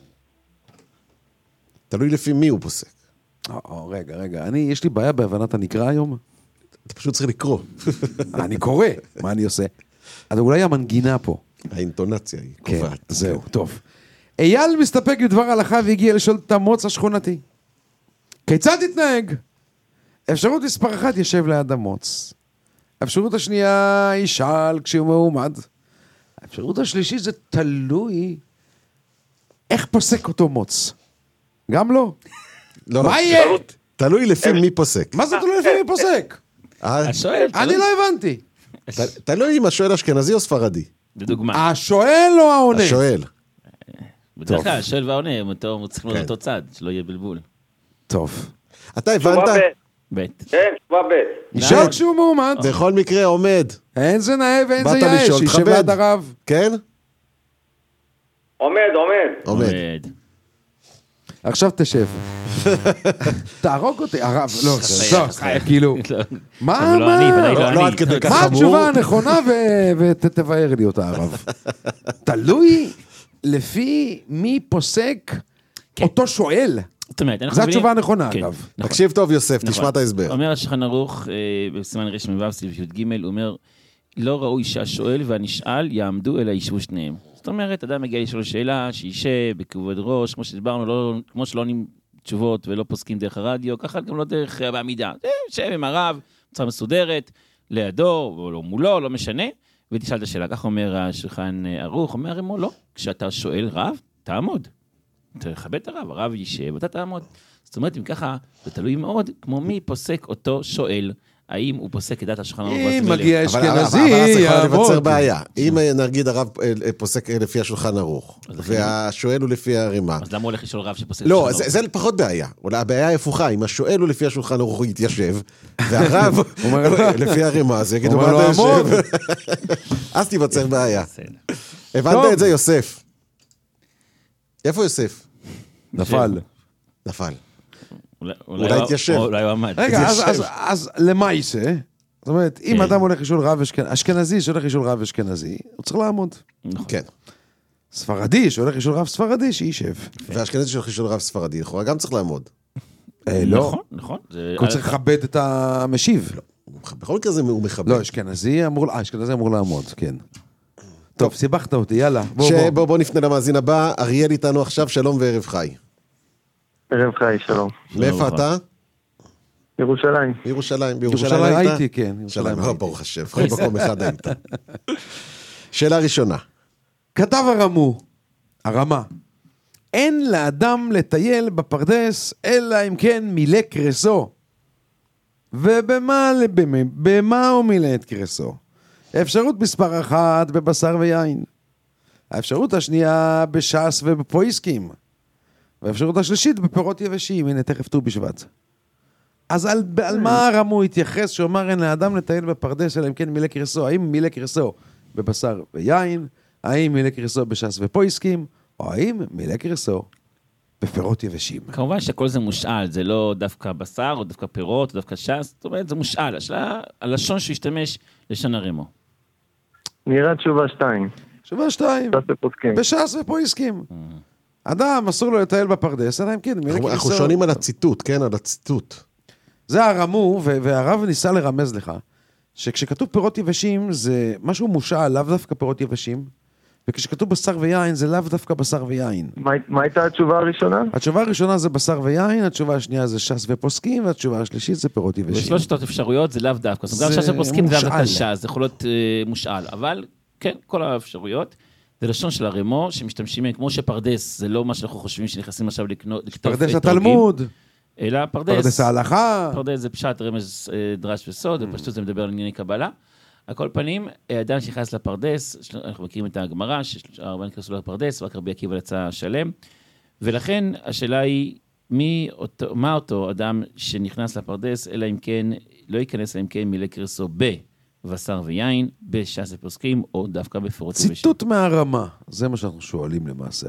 H: תלוי לפי מי הוא פוסק.
I: רגע, יש לי בעיה בהבנת הנקרא היום.
H: אתה פשוט צריך לקרוא.
I: אני קורא, מה אני עושה? אז אולי המנגינה פה.
H: האינטונציה היא קובעת.
I: זהו, טוב. אייל מסתפק בדבר הלכה והגיע לשאול את המוץ השכונתי. כיצד יתנהג? אפשרות מספר 1 יושב ליד המוץ. האפשרות השנייה ישאל כשהוא מעומד. האפשרות השלישית זה תלוי איך פוסק אותו מוץ. גם לא. מה יהיה?
H: תלוי לפי מי פוסק.
I: מה זה תלוי לפי מי פוסק? אני לא הבנתי.
H: תלוי אם השואל אשכנזי או ספרדי.
J: לדוגמה.
I: השואל או העונה?
H: השואל.
J: בדרך כלל, השואל והעונה, הם צריכים להיות אותו צד, שלא יהיה בלבול.
I: טוב.
H: אתה הבנת?
J: ב'.
S: כן, תשובה ב'.
I: ישאל כשהוא מעומד.
H: בכל מקרה עומד.
I: אין זה נאה ואין זה יאה, שישב ליד הרב.
H: כן?
S: עומד.
I: עכשיו תשב. תהרוג אותי, הרב, לא, כאילו, מה התשובה הנכונה ותבאר לי אותה, הרב. תלוי לפי מי פוסק אותו שואל. זו התשובה הנכונה, אגב.
H: תקשיב טוב, יוסף, תשמע את ההסבר.
J: אומר השולחן ערוך, בסימן רש"ו סעיף י"ג, הוא אומר, לא ראוי שהשואל והנשאל יעמדו אלא יישבו שניהם. זאת אומרת, אדם מגיע לשאול שאלה, שישב בכבוד ראש, כמו שדיברנו, כמו שלא עונים תשובות ולא פוסקים דרך הרדיו, ככה גם לא דרך בעמידה. שב עם הרב, בצורה מסודרת, לידו, או מולו, לא משנה, ותשאל את השאלה. כך אומר השולחן ערוך, אומר הרימו, לא, כשאתה שואל רב, תעמוד. תכבד את הרב, הרב יישב, אתה תעמוד. זאת אומרת, אם ככה, זה תלוי מאוד, כמו מי פוסק אותו שואל, האם הוא פוסק את דעת השולחן ערוך.
I: אם מגיע אשכנזי,
H: אבל אז יכולה לבצר בעיה. אם נגיד הרב פוסק לפי השולחן ערוך, והשואל הוא לפי הרימה.
J: אז למה הוא הולך לשאול רב שפוסק?
H: לא, זה פחות בעיה. הבעיה היא הפוכה, אם השואל הוא לפי השולחן ערוך הוא יתיישב, והרב לפי הרימה, אז יגידו מה אתה יושב. אז תיווצר בעיה. הבנת את זה, יוסף? איפה יוסף?
I: נפל.
H: אולי התיישב.
J: אולי הוא עמד.
I: רגע, אז למה יישא? זאת אומרת, אם אדם הולך לשאול רב אשכנזי, שהולך לשאול רב אשכנזי, הוא צריך לעמוד.
H: כן.
I: ספרדי, שהולך לשאול רב ספרדי, שישב.
H: והאשכנזי שהולך לשאול רב ספרדי, לכאורה גם צריך לעמוד.
I: לא.
J: נכון.
I: הוא צריך לכבד את המשיב.
H: בכל מקרה הוא מכבד.
I: לא, אשכנזי אמור לעמוד, כן. טוב, סיבכת אותי, יאללה.
H: בוא נפנה למאזין הבא. אריאל איתנו עכשיו, שלום וערב חי.
T: ערב חי, שלום.
H: מאיפה אתה?
T: ירושלים.
H: בירושלים
I: הייתי, כן.
H: ברוך השם, כל מקום אחד היית. שאלה ראשונה.
I: כתב הרמה, אין לאדם לטייל בפרדס, אלא אם כן מילא קרסו. ובמה הוא מילא את קרסו? האפשרות מספר 1 בבשר ויין. האפשרות השנייה בש"ס ובפויסקים. והאפשרות השלישית בפירות יבשים. הנה, תכף ט"ו בשבט. אז על מה הרמו התייחס שאומר אין לאדם לטייל בפרדס אלא אם כן מילא קרסו? האם מילא קרסו בבשר ויין? האם מילא קרסו בש"ס ופויסקים? או האם מילא קרסו בפירות יבשים?
J: כמובן שכל זה מושאל, זה לא דווקא בשר או דווקא פירות או דווקא ש"ס, זאת אומרת זה מושאל, הלשון שהשתמש לשון הרמו.
T: נראה תשובה 2.
I: תשובה 2. בש"ס ופויסקים. אדם אסור לו לטייל בפרדס, אלא אם כן מילא קרסו.
H: אנחנו שונים על הציטוט, כן? על הציטוט.
I: זה הרמו, והרב ניסה לרמז לך, שכשכתוב פירות יבשים זה משהו מושאל, לאו דווקא פירות יבשים, וכשכתוב בשר ויין זה לאו דווקא בשר ויין.
T: מה הייתה התשובה הראשונה?
I: התשובה הראשונה זה בשר ויין, התשובה השנייה זה ש"ס ופוסקים, והתשובה השלישית זה פירות יבשים.
J: בשלושת אפשרויות זה לאו דווקא, זאת אומרת ש"ס ופוסקים זה לאו דווקא ש"ס, זה יכול להיות מושאל, אבל כן, כל האפשרויות. זה לשון של הרמו, שמשתמשים כמו שפרדס, זה לא מה שאנחנו חושבים שנכנסים עכשיו לכתוב
I: פרדס התלמוד.
J: אלא
I: פרדס ההלכה.
J: פרדס זה פשט, רמז, דרש וסוד, ופשטות זה מדבר על ענייני קבלה. על כל פנים, אדם שנכנס לפרדס, אנחנו מכירים את הגמרא, שהרבה נכנסו לפרדס, רק רבי עקיבא יצא שלם, ולכן השאלה היא, מה אותו אדם שנכנס לפרדס, אלא אם כן, לא ייכנס אלא אם כן מילא קרסו בבשר ויין, בש"ס ופוסקים, או דווקא בפירות יבשים.
I: ציטוט מהרמה, זה מה שאנחנו שואלים למעשה.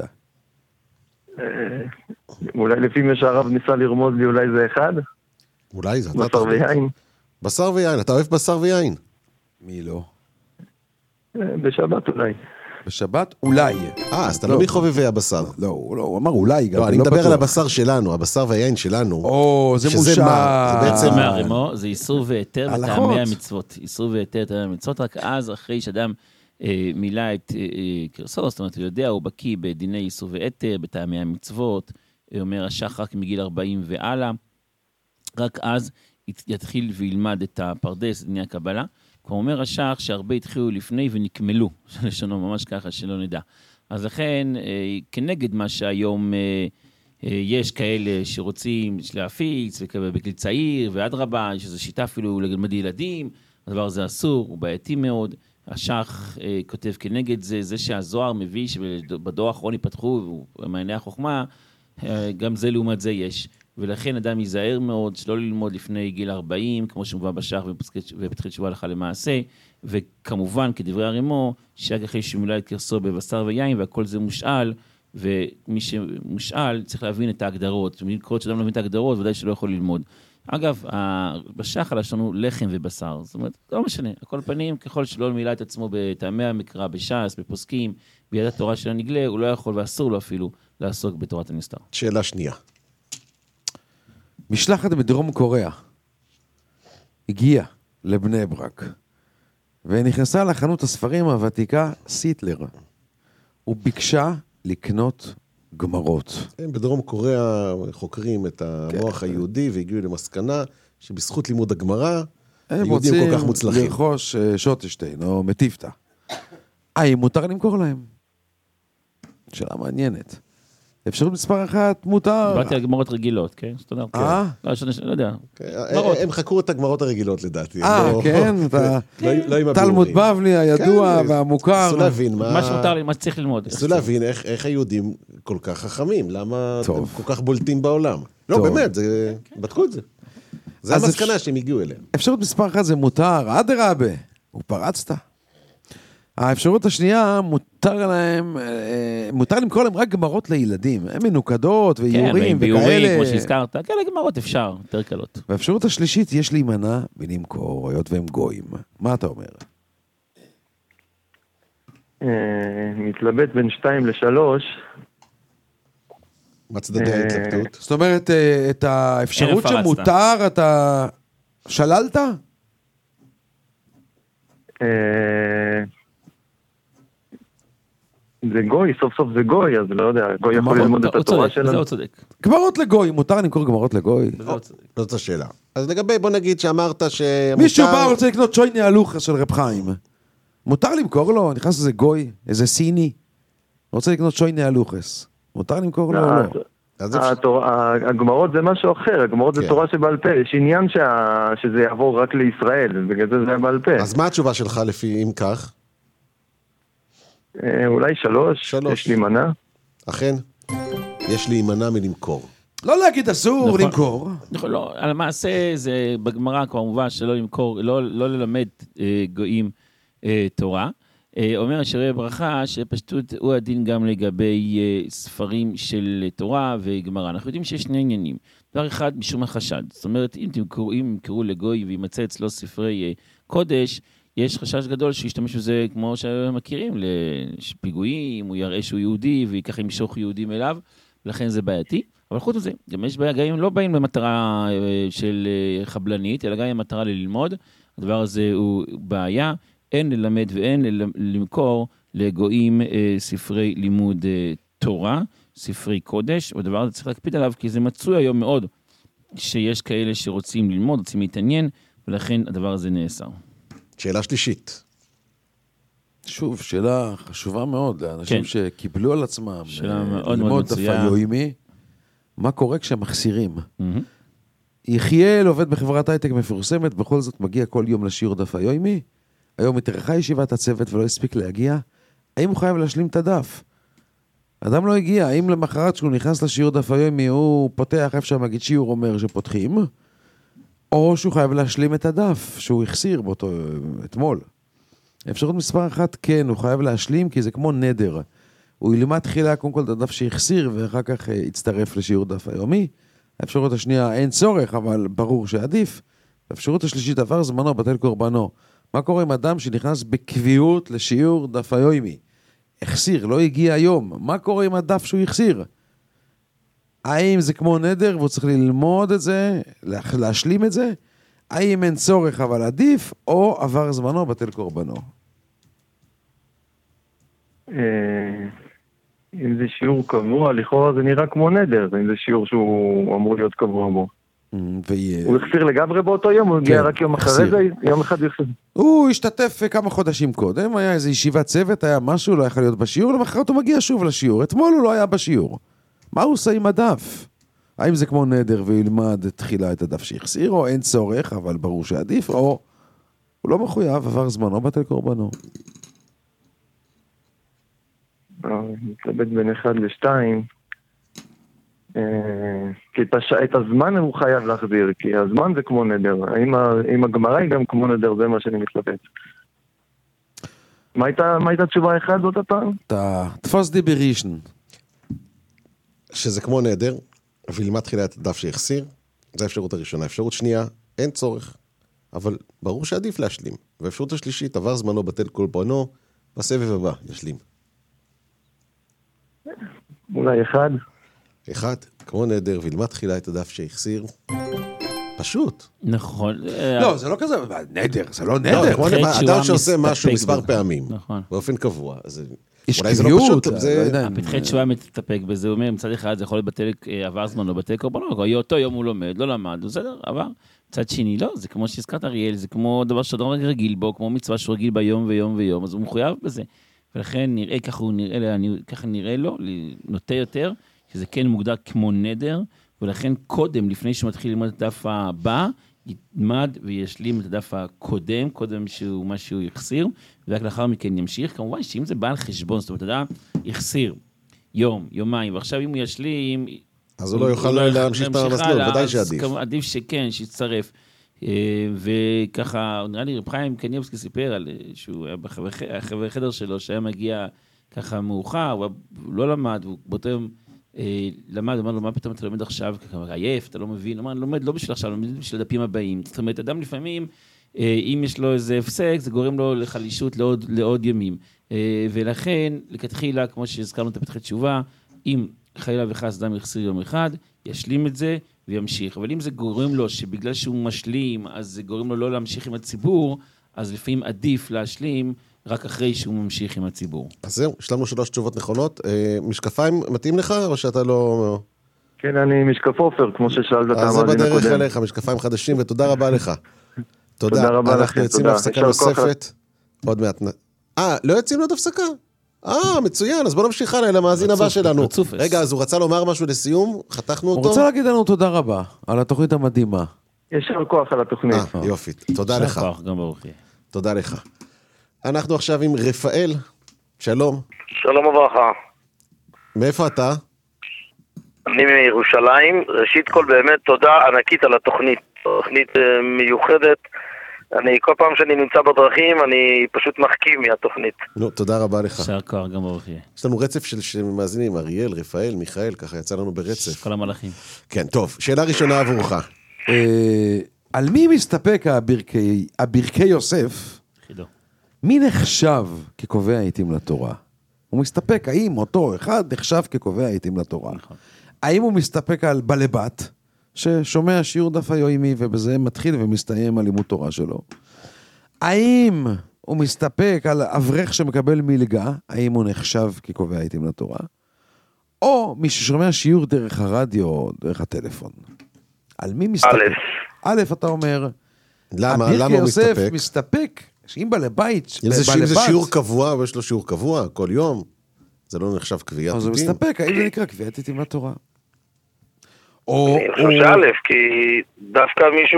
T: אולי לפי מה שהרב ניסה לרמוז לי, אולי זה אחד?
H: אולי זה אתה.
T: בשר ויין.
H: בשר ויין, אתה אוהב בשר ויין?
I: מי לא?
T: בשבת אולי.
I: בשבת אולי.
H: אז אתה לא מחובבי הבשר.
I: לא, הוא אמר אולי גם.
H: לא, אני מדבר על הבשר שלנו, הבשר והיין שלנו.
I: או, זה מושע.
H: זה בעצם
J: מהרמו, זה איסור והיתר בטעמי המצוות. איסור והיתר בטעמי המצוות, רק אז אחרי שאדם מילא את קרסו, זאת אומרת, הוא יודע, הוא בקיא בדיני איסור והיתר, בטעמי המצוות, אומר השח רק מגיל 40 ועלה, רק אז יתחיל וילמד את הפרדס, דיני הקבלה. כבר אומר השח שהרבה התחילו לפני ונקמלו, לשונו ממש ככה שלא נדע. אז לכן, כנגד מה שהיום יש כאלה שרוצים להפיץ, בגיל צעיר ועד רבה, יש איזו שיטה אפילו לגלמד ילדים, הדבר הזה אסור, הוא בעייתי מאוד. השח כותב כנגד זה, זה שהזוהר מביא שבדור האחרון ייפתחו, מעייני החוכמה, גם זה לעומת זה יש. ולכן אדם ייזהר מאוד שלא ללמוד לפני גיל 40, כמו שמובא בשח ובתחיל תשובה הלכה למעשה, וכמובן כדברי הרמו, שרק אחרי שמילא את קרסו בבשר ויין, והכל זה מושאל, ומי שמושאל צריך להבין את ההגדרות, כל שאדם לא מבין את ההגדרות, ודאי שלא יכול ללמוד. אגב, בשח הלשון הוא לחם ובשר, זאת אומרת, לא משנה, הכל פנים, ככל שלא מילא את עצמו בטעמי המקרא, בש"ס, בפוסקים, ביד התורה של הנגלה, הוא לא יכול ואסור לו אפילו לעסוק בתורת הנסתר.
H: שאלה שנייה.
I: משלחת מדרום קוריאה הגיעה לבני ברק, ונכנסה לחנות הספרים הוותיקה סיטלר, וביקשה לקנות גמרות.
H: הם בדרום קוריאה חוקרים את המוח היהודי, והגיעו למסקנה שבזכות לימוד הגמרא, היהודים כל כך מוצלחים.
I: הם רוצים לרכוש שוטשטיין או מטיפתא. האם מותר למכור להם? שאלה מעניינת. אפשרות מספר 1, מותר.
J: דיברתי על גמרות רגילות, כן? לא יודע.
H: הם חקרו את הגמרות הרגילות לדעתי.
I: כן? תלמוד בבלי הידוע והמוכר.
H: נסו להבין
J: מה שמותר לי, מה שצריך ללמוד.
H: נסו להבין איך היהודים כל כך חכמים, למה הם כל כך בולטים בעולם. לא, באמת, בדקו את זה. זה המסקנה שהם הגיעו אליהם.
I: אפשרות מספר 1 זה מותר, אדרבה, ופרצת. האפשרות השנייה, מותר למכור להם רק גמרות לילדים. הן מנוקדות ואיורים וכאלה.
J: ביורים, כמו שהזכרת. כאלה גמרות אפשר, יותר קלות.
I: והאפשרות השלישית, יש להימנע ולמכור, היות והם גויים. מה אתה אומר?
T: מתלבט בין 2 ל-3.
H: מה צדדי ההתלבטות?
I: זאת אומרת, את האפשרות שמותר, אתה שללת?
T: זה גוי, סוף סוף זה גוי, אז לא יודע, גוי יכול ללמוד את התורה שלנו.
J: זה לא צודק.
I: גמרות לגוי, מותר למכור גמרות לגוי?
H: זאת השאלה. אז לגבי, בוא נגיד שאמרת
I: מישהו בא רוצה לקנות שויני הלוכה של רב חיים. מותר למכור לו? נכנס איזה גוי, איזה סיני. רוצה לקנות שויני הלוכס. מותר למכור לו או לא?
T: הגמרות זה משהו אחר, הגמרות זה תורה שבעל פה. יש עניין שזה יעבור רק לישראל, בגלל זה זה בעל פה.
H: אז מה התשובה שלך לפי אם כך?
T: אולי 3, יש להימנע.
H: אכן, יש להימנע מלמכור.
I: לא להגיד אסור למכור.
J: לא, על המעשה זה בגמרא כבר מובן שלא למכור, לא ללמד גויים תורה. אומר שרי ברכה שפשטות הוא הדין גם לגבי ספרים של תורה וגמרא. אנחנו יודעים שיש 2 עניינים. דבר אחד, משום החשד. זאת אומרת, אם ימכרו לגוי וימצא אצלו ספרי קודש, יש חשש גדול שישתמש בזה כמו שמכירים, לפיגועים, הוא יראה שהוא יהודי ויקח ימשוך יהודים אליו, לכן זה בעייתי. אבל חוץ מזה, גם יש בעיה, גם לא באים למטרה של חבלנית, אלא גם למטרה ללמוד. הדבר הזה הוא בעיה, אין ללמד ואין למכור לגויים ספרי לימוד תורה, ספרי קודש, והדבר הזה צריך להקפיד עליו, כי זה מצוי היום מאוד, שיש כאלה שרוצים ללמוד, רוצים להתעניין, ולכן הדבר הזה נאסר.
H: שאלה שלישית.
I: שוב, שאלה חשובה מאוד, לאנשים שקיבלו על עצמם
J: ללמוד
I: דף היומי, מה קורה כשמחסירים? יחיאל עובד בחברת הייטק מפורסמת, בכל זאת מגיע כל יום לשיעור דף היומי, היום התארכה ישיבת הצוות ולא הספיק להגיע, האם הוא חייב להשלים את הדף? אדם לא הגיע, האם למחרת שהוא נכנס לשיעור דף היומי, הוא פותח איפה שמגיד שיעור אומר שפותחים, או שהוא חייב להשלים את הדף שהוא החסיר באותו אתמול. אפשרות מספר 1, כן, הוא חייב להשלים, כי זה כמו נדר. הוא ילמד תחילה קודם כל את הדף שהחסיר, ואחר כך יצטרף לשיעור דף היומי. האפשרות השנייה, אין צורך, אבל ברור שעדיף. האפשרות השלישית, עבר זמנו, בטל קורבנו. מה קורה עם אדם שנכנס בקביעות לשיעור דף היומי? החסיר, לא הגיע היום. מה קורה עם הדף שהוא החסיר? האם זה כמו נדר, והוא צריך ללמוד את זה, להשלים את זה? האם אין צורך אבל עדיף, או עבר זמנו, בטל קורבנו?
T: אם זה שיעור קבוע, לכאורה זה נראה כמו נדר, אם זה שיעור שהוא אמור להיות קבוע בו. הוא החסיר לגמרי באותו יום, הוא הגיע רק יום אחרי זה, יום אחד יחסיר.
I: הוא השתתף כמה חודשים קודם, היה איזו ישיבת צוות, היה משהו, לא יכול להיות בשיעור, למחרת הוא מגיע שוב לשיעור, אתמול הוא לא היה בשיעור. מה הוא עושה עם הדף? האם זה כמו נדר וילמד תחילה את הדף שהחסיר, או אין צורך, אבל ברור שעדיף, או הוא לא מחויב, עבר זמנו, בטל קורבנו.
T: מתלבט בין 1 ל-2, כי את הזמן הוא חייב להחזיר, כי הזמן זה כמו נדר. אם הגמרא היא גם כמו נדר, זה מה שאני מתלבט. מה הייתה תשובה 1 זאת הפעם?
I: תפוס די בראשון.
H: שזה כמו נדר, וילמד תחילה את הדף שהחסיר, זו האפשרות הראשונה. האפשרות שנייה, אין צורך, אבל ברור שעדיף להשלים. והאפשרות השלישית, עבר זמנו, בטל קורבנו, בסבב הבא, ישלים.
T: אולי 1.
H: אחד, כמו נדר, וילמה תחילה את הדף שהחסיר. פשוט.
J: נכון.
I: לא, זה לא כזה, נדר, זה לא נדר.
H: אדם שעושה משהו מספר פעמים, באופן קבוע,
I: יש
H: קביעות,
J: הפתחי תשובה מתספק בזה, הוא אומר, מצד אחד זה יכול להיות בטלק, עבר זמן או בטלק קורבנות, או אותו יום הוא לומד, לא למד, בסדר, עבר. מצד שני, לא, זה כמו שהזכרת אריאל, זה כמו דבר שאדם רגיל בו, כמו מצווה שהוא רגיל ביום ויום ויום, אז הוא מחויב בזה. ולכן נראה ככה נראה לו, נוטה יותר, שזה כן מוגדר כמו נדר, ולכן קודם, לפני שהוא מתחיל ללמוד את הדף הבא, ילמד וישלים את הדף הקודם, קודם שהוא מה שהוא יחסיר, ורק לאחר מכן ימשיך. כמובן שאם זה בא על חשבון, זאת אומרת, אדם יחסיר יום, יומיים, ועכשיו אם הוא ישלים...
H: אז הוא לא יוכל להמשיך את המסלול, ודאי שעדיף.
J: עדיף שכן, שיצטרף. וככה, נראה לי רב חיים קניבסקי סיפר על שהוא היה בחבר חדר שלו, שהיה מגיע ככה מאוחר, הוא לא למד, והוא באותו יום למד, אמר לו, מה פתאום אתה לומד עכשיו? ככה, עייף, אתה לא מבין, אמר, לומד לא בשביל עכשיו, לומד בשביל הדפים הבאים. זאת אומרת, אדם לפעמים, אם יש לו איזה הפסק, זה גורם לו לחלישות לעוד ימים. ולכן, לכתחילה, כמו שהזכרנו את הפתחי תשובה, אם חלילה וחס אדם יחסיר יום אחד, ישלים את זה וימשיך. אבל אם זה גורם לו שבגלל שהוא משלים, אז זה גורם לו לא להמשיך עם הציבור, אז לפעמים עדיף להשלים רק אחרי שהוא ממשיך עם הציבור.
H: אז זהו, יש לנו 3 תשובות נכונות. משקפיים מתאים לך או שאתה לא...
T: כן, אני משקף עופר, כמו ששאלת את
H: אז זה בדרך אליך, משקפיים חדשים, ותודה רבה לך. תודה רבה לכם. אנחנו יוצאים להפסקה נוספת. עוד מעט. לא יוצאים לעוד הפסקה? מצוין, אז בוא נמשיך הלאה למאזין הבא שלנו. רגע, אז הוא רצה לומר משהו לסיום? חתכנו אותו?
I: הוא רוצה להגיד לנו תודה רבה על התוכנית המדהימה.
T: ישר כוח על התוכנית.
H: יופי, תודה לך.
J: ישר כוח, גם ברוכי.
H: תודה לך. אנחנו עכשיו עם רפאל. שלום.
U: שלום וברכה.
H: מאיפה אתה?
U: אני מירושלים. ראשית כל באמת תודה ענקית על התוכנית. תוכנית מיוחדת. אני כל פעם שאני נמצא בדרכים, אני פשוט מחכים מהתוכנית.
H: נו, תודה רבה לך.
J: ישר כוח, גם ברוכי.
H: יש לנו רצף של מאזינים, אריאל, רפאל, מיכאל, ככה יצא לנו ברצף.
J: כל המלאכים.
H: כן, טוב. שאלה ראשונה עבורך.
I: על מי מסתפק הברכי יוסף?
J: חידו.
I: מי נחשב כקובע עיתים לתורה? הוא מסתפק, האם אותו אחד נחשב כקובע עיתים לתורה? נכון. האם הוא מסתפק על בלבת, ששומע שיעור דף היומי, ובזה מתחיל ומסתיים על לימוד תורה שלו? האם הוא מסתפק על אברך שמקבל מלגה? האם הוא נחשב כקובע עיתים לתורה? או מי ששומע שיעור דרך הרדיו, דרך הטלפון? על מי מסתפק? א', אתה אומר,
H: למה הוא מסתפק?
I: מסתפק, שאם בית,
H: אם זה שיעור קבוע, ויש לו שיעור קבוע כל יום, זה לא נחשב קביעת עיתים.
I: אז הוא מסתפק, האם זה נקרא קביעת עיתים לתורה?
U: אני חושב א', כי דווקא מישהו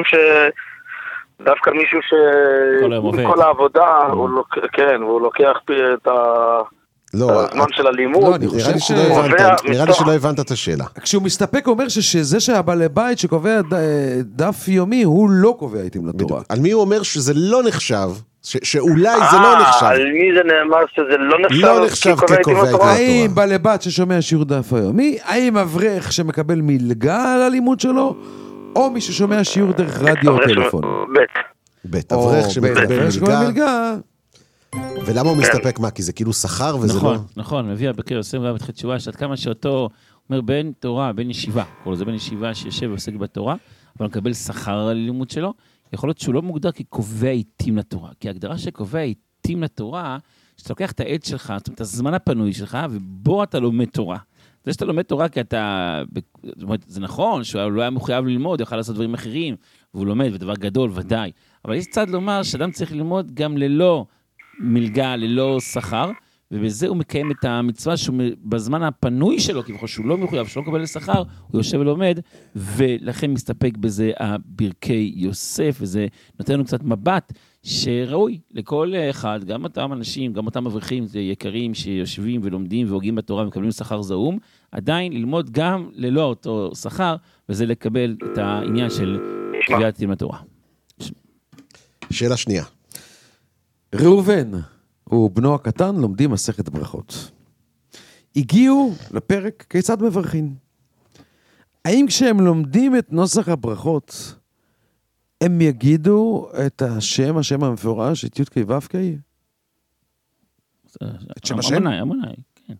U: כל העבודה, הוא לוקח את הזמן של הלימוד.
H: נראה לי שלא הבנת את השאלה.
I: כשהוא מסתפק, הוא אומר שזה שהבעל הבית שקובע דף יומי, הוא לא קובע עיתים לתורה.
H: על מי הוא אומר שזה לא נחשב? שאולי זה לא נחשב.
U: על מי זה נאמר שזה
H: לא נחשב כקובע עיתים לתורה?
I: האם בעל הבית ששומע שיעור דף היומי, האם אברך שמקבל מלגה על הלימוד שלו, או מי ששומע שיעור דרך רדיו או טלפון?
H: בית, אברך שמקבל מלגה. ולמה הוא מסתפק? מה? כי זה כאילו שכר וזה לא...
J: נכון, מביא בקר יוסף גם בתחילת תשובה, שעד כמה שאותו אומר בן תורה, בן ישיבה, קורא לזה בן ישיבה שיושב ועוסק בתורה, אבל מקבל שכר על הלימוד שלו, יכול להיות שהוא לא מוגדר כקובע עיתים לתורה, כי ההגדרה שקובע עיתים לתורה, שאתה לוקח את העט שלך, זאת אומרת, הזמן הפנוי שלך, ובו אתה לומד תורה. זה שאתה לומד תורה כי אתה... זאת אומרת, זה נכון שהוא לא היה מחויב ללמוד, הוא יכול לעשות דברים אחרים, והוא לומד, ודבר גדול, ודאי. אבל יש צד לומר שאדם צריך ללמוד גם ללא מלגה, ללא שכר, ובזה הוא מקיים את המצווה שבזמן הפנוי שלו, כבכל שהוא לא מחויב, שלא קבל לשכר, הוא יושב ולומד, ולכן מסתפק בזה הברכי יוסף, וזה נותן לנו קצת מבט שראוי לכל אחד, גם אותם אנשים, גם אותם אברכים יקרים שיושבים ולומדים והוגים בתורה ומקבלים שכר זעום, עדיין ללמוד גם ללא אותו שכר, וזה לקבל את העניין של קביעת עיתים לתורה.
H: שאלה שנייה.
I: ראובן ובנו הקטן לומדים מסכת ברכות. הגיעו לפרק כיצד מברכים. האם כשהם לומדים את נוסח הברכות, הם יגידו את השם המפורש, את י' כ' ו' כ'?
J: את שם השם? המוני, כן.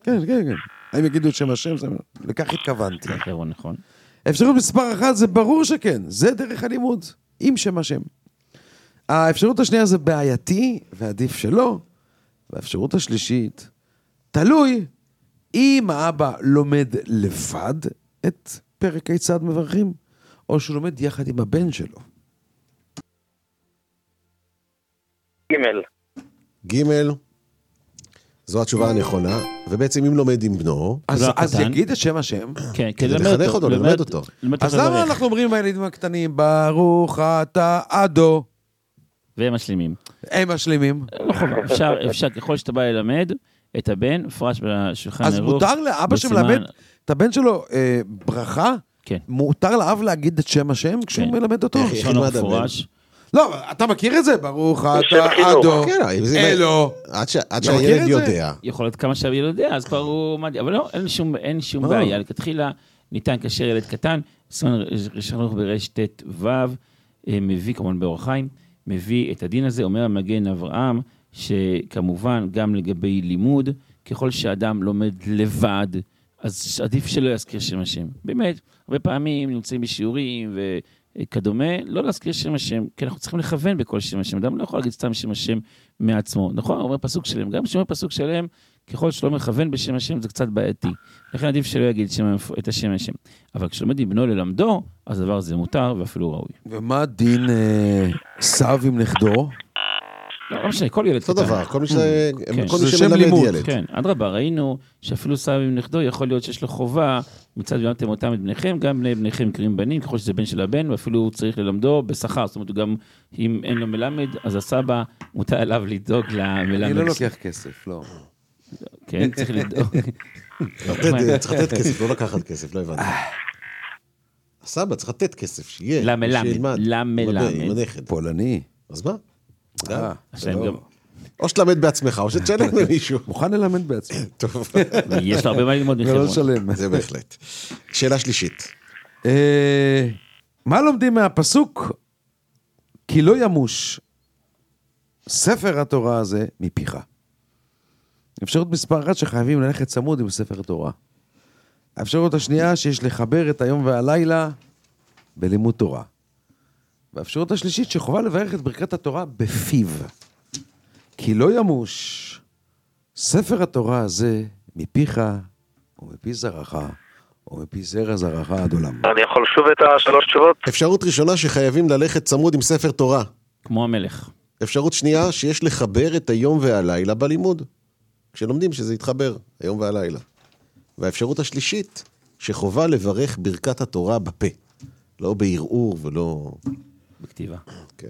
I: כן, כן, כן. הם יגידו את שם השם, לכך התכוונתי.
J: נכון.
I: האפשרות מספר 1 זה ברור שכן, זה דרך הלימוד, עם שם השם. האפשרות השנייה זה בעייתי, ועדיף שלא. והאפשרות השלישית, תלוי אם האבא לומד לבד את פרק כיצד מברכים, או שהוא לומד יחד עם הבן שלו.
H: ג' זו התשובה הנכונה, ובעצם אם לומד עם בנו,
I: אז יגיד את שם השם,
H: כדי לחנך אותו, ללמד אותו.
I: אז למה אנחנו אומרים לילדים הקטנים, ברוך אתה אדו?
J: והם משלימים.
I: הם משלימים.
J: לא חובה, אפשר ככל שאתה בא ללמד את הבן, פרש בשולחן ערוך.
I: אז מותר לאבא שמלמד את הבן שלו ברכה?
J: כן.
I: מותר לאב להגיד את שם השם כשהוא מלמד אותו?
J: איך ילמד הבן?
I: לא, אתה מכיר את זה? ברוך אתה אדו, אלו.
H: עד שהילד יודע.
J: יכול להיות כמה שהילד יודע, אז כבר הוא מדהים. אבל לא, אין שום בעיה. לכתחילה ניתן כאשר ילד קטן, ראשון ברש ת' ו', מביא כמובן באורח חיים, מביא את הדין הזה, אומר המגן אברהם, שכמובן גם לגבי לימוד, ככל שאדם לומד לבד, אז עדיף שלא יזכיר שם השם. באמת, הרבה פעמים נמצאים בשיעורים וכדומה, לא להזכיר שם השם, כי אנחנו צריכים לכוון בכל שם השם. אדם לא יכול להגיד סתם שם השם מעצמו. נכון, הוא אומר פסוק שלם. גם כשאומר פסוק שלם, ככל שלא מכוון בשם השם, זה קצת בעייתי. לכן עדיף שלא יגיד את השם השם. אבל כשלומד עם בנו ללמדו, אז הדבר הזה מותר ואפילו ראוי.
I: ומה דין סב עם נכדו?
J: לא משנה, כל ילד
H: אותו דבר, כל מי שמלמד ילד.
J: כן, אדרבה, ראינו שאפילו סב עם נכדו יכול להיות שיש לו חובה, מצד לימדתם אותם את בניכם, גם בני בניכם קוראים בנים, ככל שזה בן של הבן, ואפילו צריך ללמדו בשכר, זאת אומרת, גם אם אין לו מלמד, אז הסבא מותר עליו לדאוג למלמד.
I: אני לא לוקח כסף, לא.
J: כן, צריך לדאוג.
H: צריך לתת כסף, לא לקחת כסף, לא הבנתי. הסבא צריך לתת כסף, שיהיה.
J: למלמד.
I: פולני.
H: אז מה? או שתלמד בעצמך, או שתשלם למישהו.
I: מוכן ללמד בעצמך.
H: טוב.
J: יש לו הרבה מה ללמוד מחברון.
H: זה בהחלט. שאלה שלישית.
I: מה לומדים מהפסוק? כי לא ימוש ספר התורה הזה מפיך. אפשרות מספר 1 שחייבים ללכת צמוד עם ספר התורה. האפשרות השנייה שיש לחבר את היום והלילה בלימוד תורה. והאפשרות השלישית שחובה לברך את ברכת התורה בפיו. כי לא ימוש ספר התורה הזה מפיך ומפי זרעך ומפי זרע זרעך עד עולם.
U: אני יכול שוב את השלוש תשובות?
H: אפשרות ראשונה שחייבים ללכת צמוד עם ספר תורה.
J: כמו המלך.
H: אפשרות שנייה שיש לחבר את היום והלילה בלימוד. כשלומדים שזה יתחבר, היום והלילה. והאפשרות השלישית שחובה לברך ברכת התורה בפה. לא בערעור ולא...
J: בכתיבה.
H: כן.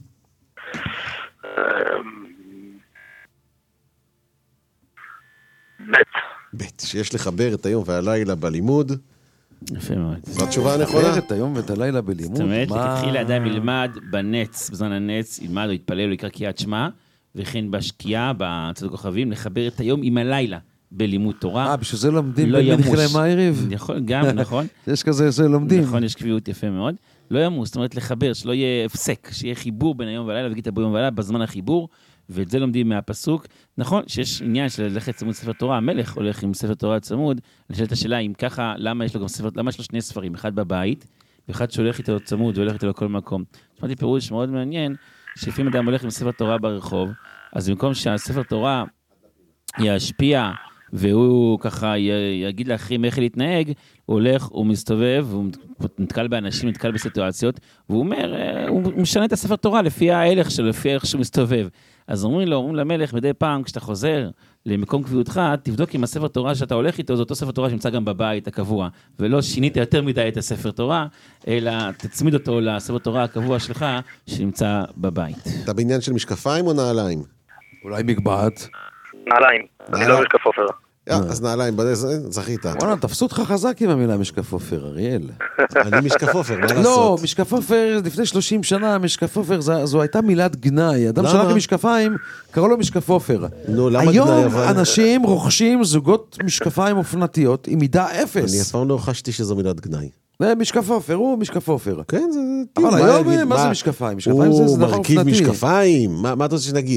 H: בית, שיש לחבר את היום והלילה בלימוד.
J: יפה מאוד.
H: זו התשובה הנכונה.
I: לחבר את היום ואת הלילה בלימוד.
J: זאת אומרת, לכתחילה אדם ילמד בנץ, בזמן הנץ, ילמד או יתפלל או יקרא קריאת שמע, וכן בשקיעה, בצד הכוכבים, לחבר את היום עם הלילה בלימוד תורה.
I: בשביל זה לומדים במנחי למעריב.
J: גם, נכון.
I: יש כזה, זה לומדים.
J: נכון, יש קביעות יפה מאוד. לא ימוס, זאת אומרת לחבר, שלא יהיה הפסק, שיהיה חיבור בין היום והלילה, וגיד ביום והלילה בזמן החיבור, ואת זה לומדים מהפסוק. נכון שיש עניין של ללכת צמוד ספר תורה, המלך הולך עם ספר תורה צמוד, לשאלת השאלה אם ככה, למה יש לו שני ספרים, אחד בבית, ואחד שהולך איתו צמוד והולך איתו לכל מקום. שמעתי פירוש מאוד מעניין, שלפעמים אדם הולך עם ספר תורה ברחוב, אז במקום שהספר תורה ישפיע, והוא ככה יגיד לאחרים איך להתנהג, הוא הולך, הוא מסתובב, הוא נתקל באנשים, נתקל בסיטואציות, והוא אומר, הוא משנה את הספר תורה לפי ההלך שלו, לפי איך שהוא מסתובב. אז אומרים למלך, מדי פעם, כשאתה חוזר למקום קביעותך, תבדוק אם הספר תורה שאתה הולך איתו, זה אותו ספר תורה שנמצא גם בבית הקבוע, ולא שינית יותר מדי את הספר תורה, אלא תצמיד אותו לספר תורה הקבוע שלך, שנמצא בבית.
H: אתה בעניין של משקפיים או נעליים?
I: אולי מגבעת.
U: נעליים, אני לא משקף עופר.
H: אז נעליים, זכית.
I: וואלה, תפסו אותך חזק עם המילה משקף עופר, אריאל.
H: אני משקף עופר, מה לעשות?
I: לא, משקף עופר, לפני 30 שנה, משקף עופר, זו הייתה מילת גנאי. אדם שלח עם משקפיים, קראו לו משקף עופר. היום אנשים רוכשים זוגות משקפיים אופנתיות עם מידה 0.
H: אני אף פעם לא חשתי שזו מילת גנאי.
I: משקף עופר, הוא משקף עופר.
H: כן, זה...
I: אבל היום, מה זה משקפיים?
H: הוא מרכיב משקפיים, מה אתה רוצה שנגיד?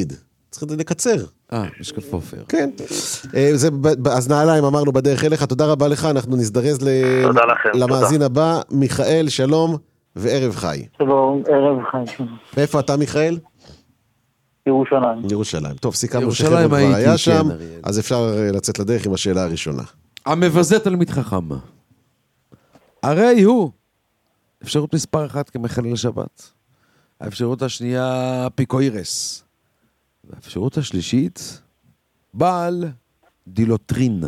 H: צריך לקצר.
I: משקף עופר.
H: כן. אז נעליים אמרנו בדרך אליך, תודה רבה לך, אנחנו נזדרז למאזין הבא. מיכאל, שלום וערב חי.
P: שלום, ערב חי.
H: מאיפה אתה, מיכאל?
P: ירושלים.
H: ירושלים. טוב, סיכמנו שחרב כבר היה שם, אז אפשר לצאת לדרך עם השאלה הראשונה.
I: המבזה תלמיד חכם. הרי הוא אפשרות מספר 1 כמחלל שבת. האפשרות השנייה פיקוירס. והאפשרות השלישית בעל דילוטרין.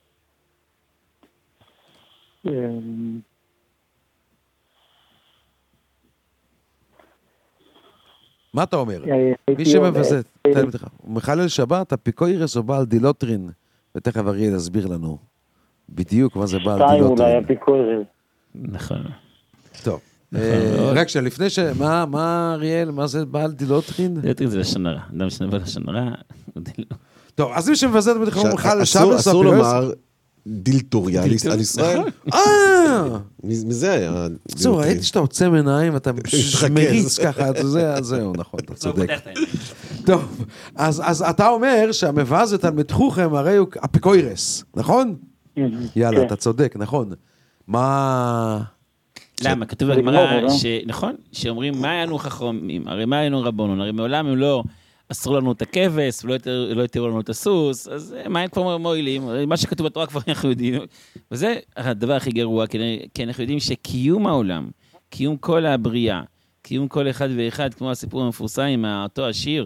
I: מה אתה אומר? מי שמבזה, הוא מחלל שבת, הפיקוירס או בעל דילוטרין, ותכף אריאל יסביר לנו בדיוק מה זה בעל דילוטרין.
P: אולי הפיקוירס.
J: נכון.
I: טוב. רק שלפני מה אריאל, מה זה בעל דילוטרין?
J: דילוטרין זה לשון הרע, אדם שנבוא לשון הרע.
I: טוב, אז מי שמבזה, הוא מחלל שבת,
H: אסור לומר דילטוריאליסט על ישראל. מזה היה...
I: זהו, ראיתי שאתה עוצם עיניים, ואתה מריץ ככה, זהו, נכון, אתה צודק. טוב, אז אתה אומר שהמבאז זה תלמיד חוכם, הרי הוא אפיקוירס, נכון? יאללה, אתה צודק, נכון. מה...
J: למה? כתוב בגמרא, נכון, שאומרים, מה היינו חכמים? הרי מה היינו רבונון? הרי מעולם הם לא... אסור לנו את הכבש, ולא יתירו לנו את הסוס, אז מה הם כבר מועילים? מה שכתוב בתורה כבר אנחנו יודעים. וזה הדבר הכי גרוע, כי אנחנו יודעים שקיום העולם, קיום כל הבריאה, קיום כל אחד ואחד, כמו הסיפור המפורסם עם אותו השיר,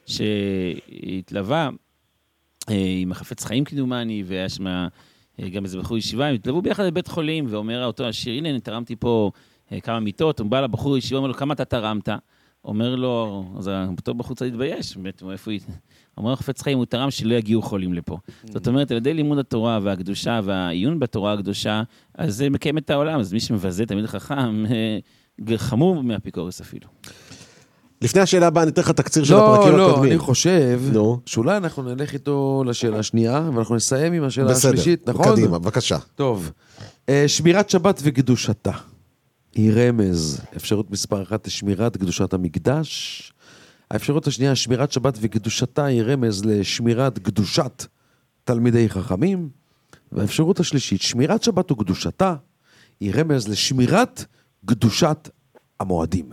J: שהתלווה עם החפץ חיים כדומני, והיה שם גם איזה בחור ישיבה, הם התלוו ביחד לבית חולים, ואומר אותו השיר, הנה, אני תרמתי פה כמה מיטות, הוא בא לבחור ישיבה, אומר לו, כמה אתה תרמת? אומר לו, אז אותו בחור צריך להתבייש, באמת, איפה הוא... אומר לו, חפץ חיים, הוא תרם שלא יגיעו חולים לפה. זאת אומרת, על ידי לימוד התורה והקדושה והעיון בתורה הקדושה, אז זה מקיים את העולם, אז מי שמבזה תמיד חכם, חמור מהאפיקורס אפילו.
H: לפני השאלה הבאה, אני אתן לך תקציר של הפרקים הקודמים.
I: לא, אני חושב שאולי אנחנו נלך איתו לשאלה השנייה, ואנחנו נסיים עם השאלה השלישית, נכון?
H: בסדר, קדימה, בבקשה.
I: טוב, שמירת שבת וקדושתה. היא רמז, אפשרות מספר 1 לשמירת קדושת המקדש. האפשרות השנייה, שמירת שבת וקדושתה, היא רמז לשמירת קדושת תלמידי חכמים. והאפשרות השלישית, שמירת שבת וקדושתה, היא רמז לשמירת קדושת המועדים.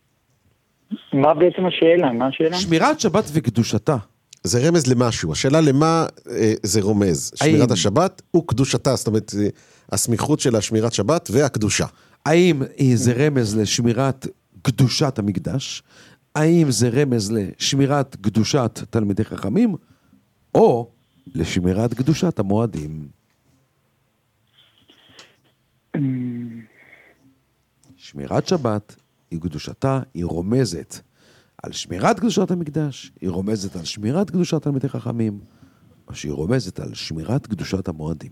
P: מה בעצם השאלה? מה השאלה?
I: שמירת שבת וקדושתה.
H: זה רמז למשהו. השאלה למה זה רומז. שמירת השבת וקדושתה, זאת אומרת, הסמיכות של השמירת שבת והקדושה.
I: האם זה רמז לשמירת קדושת המקדש? האם זה רמז לשמירת קדושת תלמידי חכמים? או לשמירת קדושת המועדים? שמירת שבת היא קדושתה, היא רומזת על שמירת קדושת המקדש, היא רומזת על שמירת קדושת תלמידי חכמים, או שהיא רומזת על שמירת קדושת המועדים.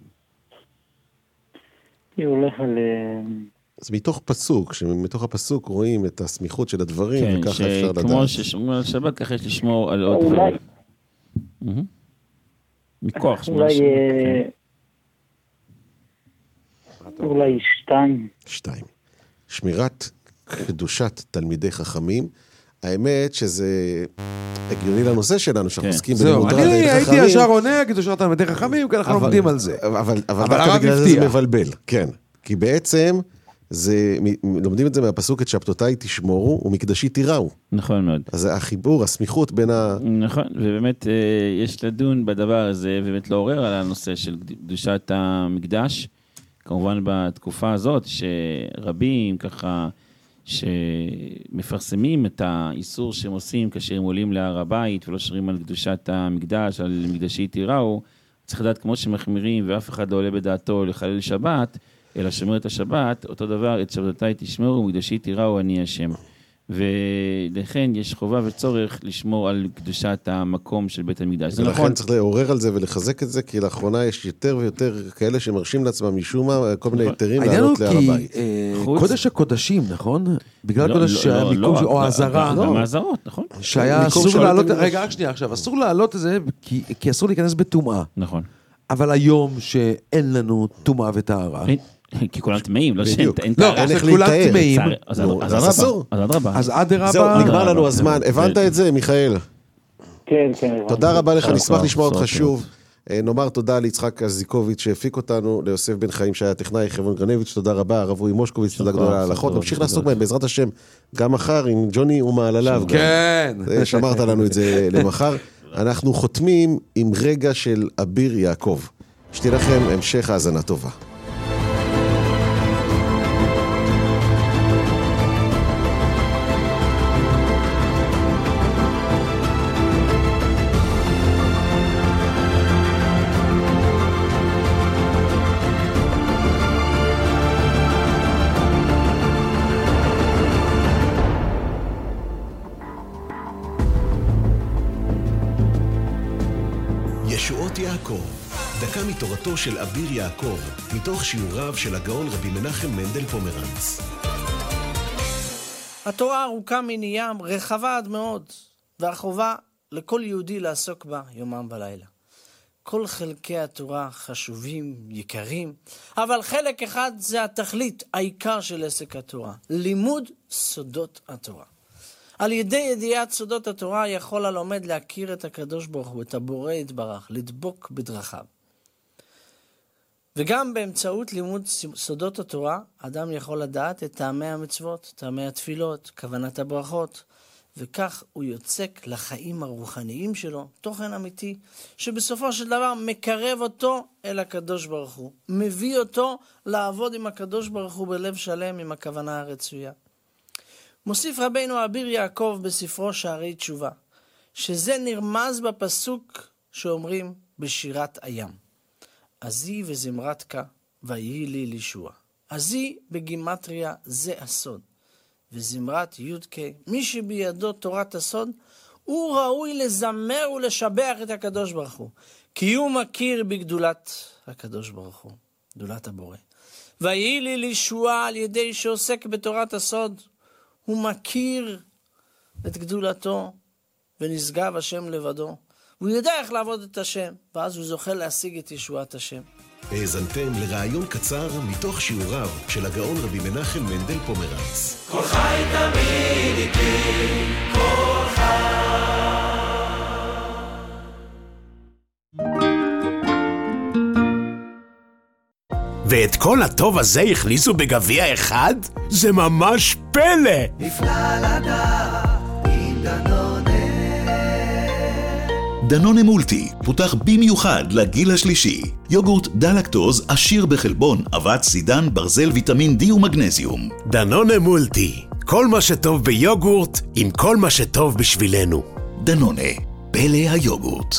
P: היא הולכת על...
H: אז מתוך פסוק, שמתוך הפסוק רואים את הסמיכות של הדברים,
J: כן,
H: וככה אפשר לדעת.
J: כמו ששמור על שבת, ככה יש לשמור על עוד דברים. מכוח שמור על שבת.
P: אולי
H: 2. שמירת קדושת תלמידי חכמים. האמת שזה הגיוני לנושא שלנו, שאנחנו עוסקים בלימוד תורה תלמידי חכמים.
I: הייתי ישר עונה קדושת תלמידי חכמים, כי אנחנו לומדים על זה.
H: אבל דווקא בגלל זה מבלבל, כן. כי בעצם לומדים את זה מהפסוק, את שבתותיי תשמורו ומקדשי תיראו.
J: נכון מאוד.
H: אז החיבור, הסמיכות בין
J: נכון, ובאמת יש לדון בדבר הזה, ובאמת לעורר על הנושא של קדושת המקדש. כמובן בתקופה הזאת, שרבים ככה, שמפרסמים את האיסור שהם עושים, כאשר הם עולים להר הבית, ולא שרים על קדושת המקדש, על מקדשי תיראו, צריך לדעת כמו שמחמירים, ואף אחד לא עולה בדעתו לחלל שבת, אלא שומר את השבת, אותו דבר, את שבתותיי תשמרו, ומקדשי תיראו אני השם. ולכן יש חובה וצורך לשמור על קדושת המקום של בית המקדש.
H: ולכן צריך לעורר על זה ולחזק את זה, כי לאחרונה יש יותר ויותר כאלה שמרשים לעצמם משום מה, כל מיני היתרים לעלות להר הבית.
I: קודש הקודשים, נכון? בגלל קודש המיקום, או העזרה.
J: גם העזרות, נכון.
I: שהיה אסור לעלות, רגע, רק שנייה עכשיו, אסור לעלות את זה, כי אסור להיכנס בטומאה.
J: נכון.
I: אבל היום שאין לנו טומאה וטהרה,
J: כי כולם טמאים, לא שאין
H: טהרה. לא, כולם טמאים.
J: אז אסור. אז אדרבה.
I: אז אדרבה.
H: זהו, נגמר לנו הזמן. הבנת את זה, מיכאל?
P: כן,
T: כן.
H: תודה רבה לך, נשמח לשמוע אותך שוב. נאמר תודה ליצחק אזיקוביץ' שהפיק אותנו, ליוסף בן חיים שהיה טכנאי, חברון גרנביץ', תודה רבה, הרב רועי מושקוביץ', תודה גדולה על ההלכות, נמשיך לעסוק בהם בעזרת השם, גם מחר עם ג'וני ומעלליו.
I: כן.
H: שמרת לנו את זה למחר. אנחנו חותמים עם רגע של אביר יעקב. שתהיה לכם המשך האזנה טובה.
O: דקה מתורתו של אביר יעקב, מתוך שיעוריו של הגאון רבי מנחם מנדל פומרנץ.
B: התורה ארוכה מן ים, רחבה עד מאוד, והחובה לכל יהודי לעסוק בה יומם ולילה. כל חלקי התורה חשובים, יקרים, אבל חלק אחד זה התכלית, העיקר של עסק התורה, לימוד סודות התורה. על ידי ידיעת סודות התורה יכול הלומד להכיר את הקדוש ברוך הוא, את הבורא יתברך, לדבוק בדרכיו. וגם באמצעות לימוד סודות התורה, אדם יכול לדעת את טעמי המצוות, טעמי התפילות, כוונת הברכות, וכך הוא יוצק לחיים הרוחניים שלו תוכן אמיתי, שבסופו של דבר מקרב אותו אל הקדוש ברוך הוא, מביא אותו לעבוד עם הקדוש ברוך הוא בלב שלם עם הכוונה הרצויה. מוסיף רבינו אביר יעקב בספרו שערי תשובה, שזה נרמז בפסוק שאומרים בשירת הים. עזי וזמרתך ויהי לי לישוע. עזי בגימטריה זה הסוד. וזמרת יודקה, מי שבידו תורת הסוד, הוא ראוי לזמר ולשבח את הקדוש ברוך הוא. כי הוא מכיר בגדולת הקדוש ברוך הוא, גדולת הבורא. ויהי לי לישוע על ידי שעוסק בתורת הסוד, הוא מכיר את גדולתו ונשגב השם לבדו. הוא יודע איך לעבוד את השם, ואז הוא זוכה להשיג את ישועת השם.
O: האזנתם לרעיון קצר מתוך שיעוריו של הגאון רבי מנחם מנדל פומרנץ.
G: כל חי תמיד איתי, כל חי.
O: ואת כל הטוב הזה הכניסו בגביע אחד? זה ממש פלא!
G: נפלא לדעת עם דנונה.
L: דנונה מולטי פותח במיוחד לגיל השלישי. יוגורט דלקטוז עשיר בחלבון, אבץ, סידן, ברזל, ויטמין D ומגנזיום.
O: דנונה מולטי, כל מה שטוב ביוגורט עם כל מה שטוב בשבילנו.
L: דנונה, פלא היוגורט.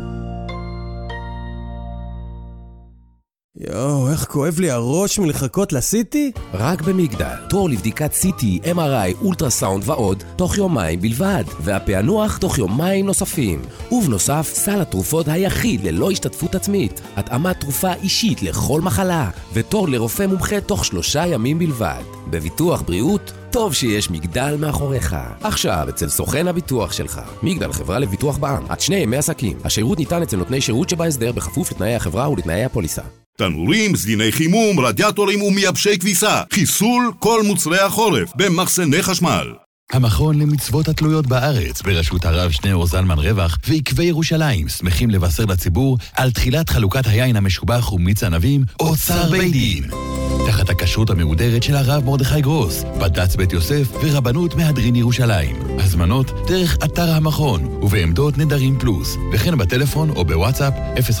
V: יואו, איך כואב לי הראש מלחכות לסיטי?
W: רק במגדל, תור לבדיקת סיטי, MRI, אולטרסאונד ועוד, תוך יומיים בלבד, והפענוח תוך יומיים נוספים. ובנוסף, סל התרופות היחיד ללא השתתפות עצמית, התאמת תרופה אישית לכל מחלה, ותור לרופא מומחה תוך 3 ימים בלבד. בביטוח בריאות, טוב שיש מגדל מאחוריך. עכשיו אצל סוכן הביטוח שלך. מגדל, חברה לביטוח בע"מ, עד 2 ימי עסקים. השירות ניתן אצל נותני שירות שבהסדר בכפוף לתנאי החברה ולתנאי הפוליסה.
M: תנורים, סדיני חימום, רדיאטורים ומייבשי כביסה. חיסול כל מוצרי החורף במחסני חשמל.
Q: המכון למצוות התלויות בארץ בראשות הרב שניאור זלמן רווח ועקבי ירושלים שמחים לבשר לציבור על תחילת חלוקת היין המשובח ומיץ ענבים אוצר בית דין. תחת הכשרות המהודרת של הרב מרדכי גרוס, בד"ץ בית יוסף ורבנות מהדרין ירושלים. הזמנות דרך אתר המכון ובעמדות נדרים פלוס, וכן בטלפון או בוואטסאפ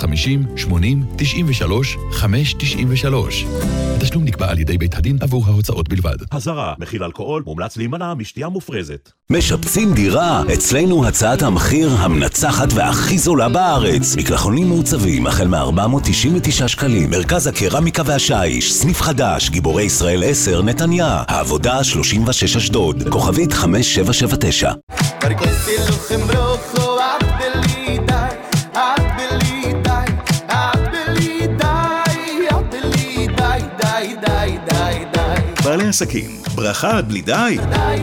Q: 050-80-93-593. התשלום נקבע על ידי בית הדין עבור ההוצאות בלבד.
R: הזרה, מכיל אלכוהול, מומלץ להימנע משתייה מופרזת.
F: משפצים דירה? אצלנו הצעת המחיר המנצחת והכי זולה בארץ. מקלחונים מעוצבים החל מ-499 שקלים. מרכז הקרמיקה והשיש, סניף חדש, גיבורי ישראל 10, נתניה. העבודה 36 אשדוד, כוכבית 5779.
L: בעלי עסקים, ברכה עד בלי די?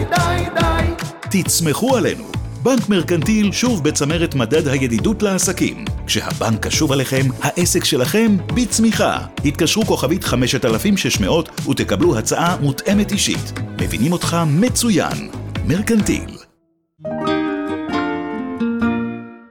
L: תצמחו עלינו. בנק מרקנטיל שוב בצמרת מדד הידידות לעסקים. כשהבנק קשוב עליכם, העסק שלכם בצמיחה. התקשרו כוכבית 5600 ותקבלו הצעה מותאמת אישית. מבינים אותך מצוין. מרקנטיל.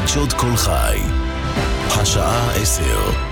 F: חדשות כל חי. השעה 10.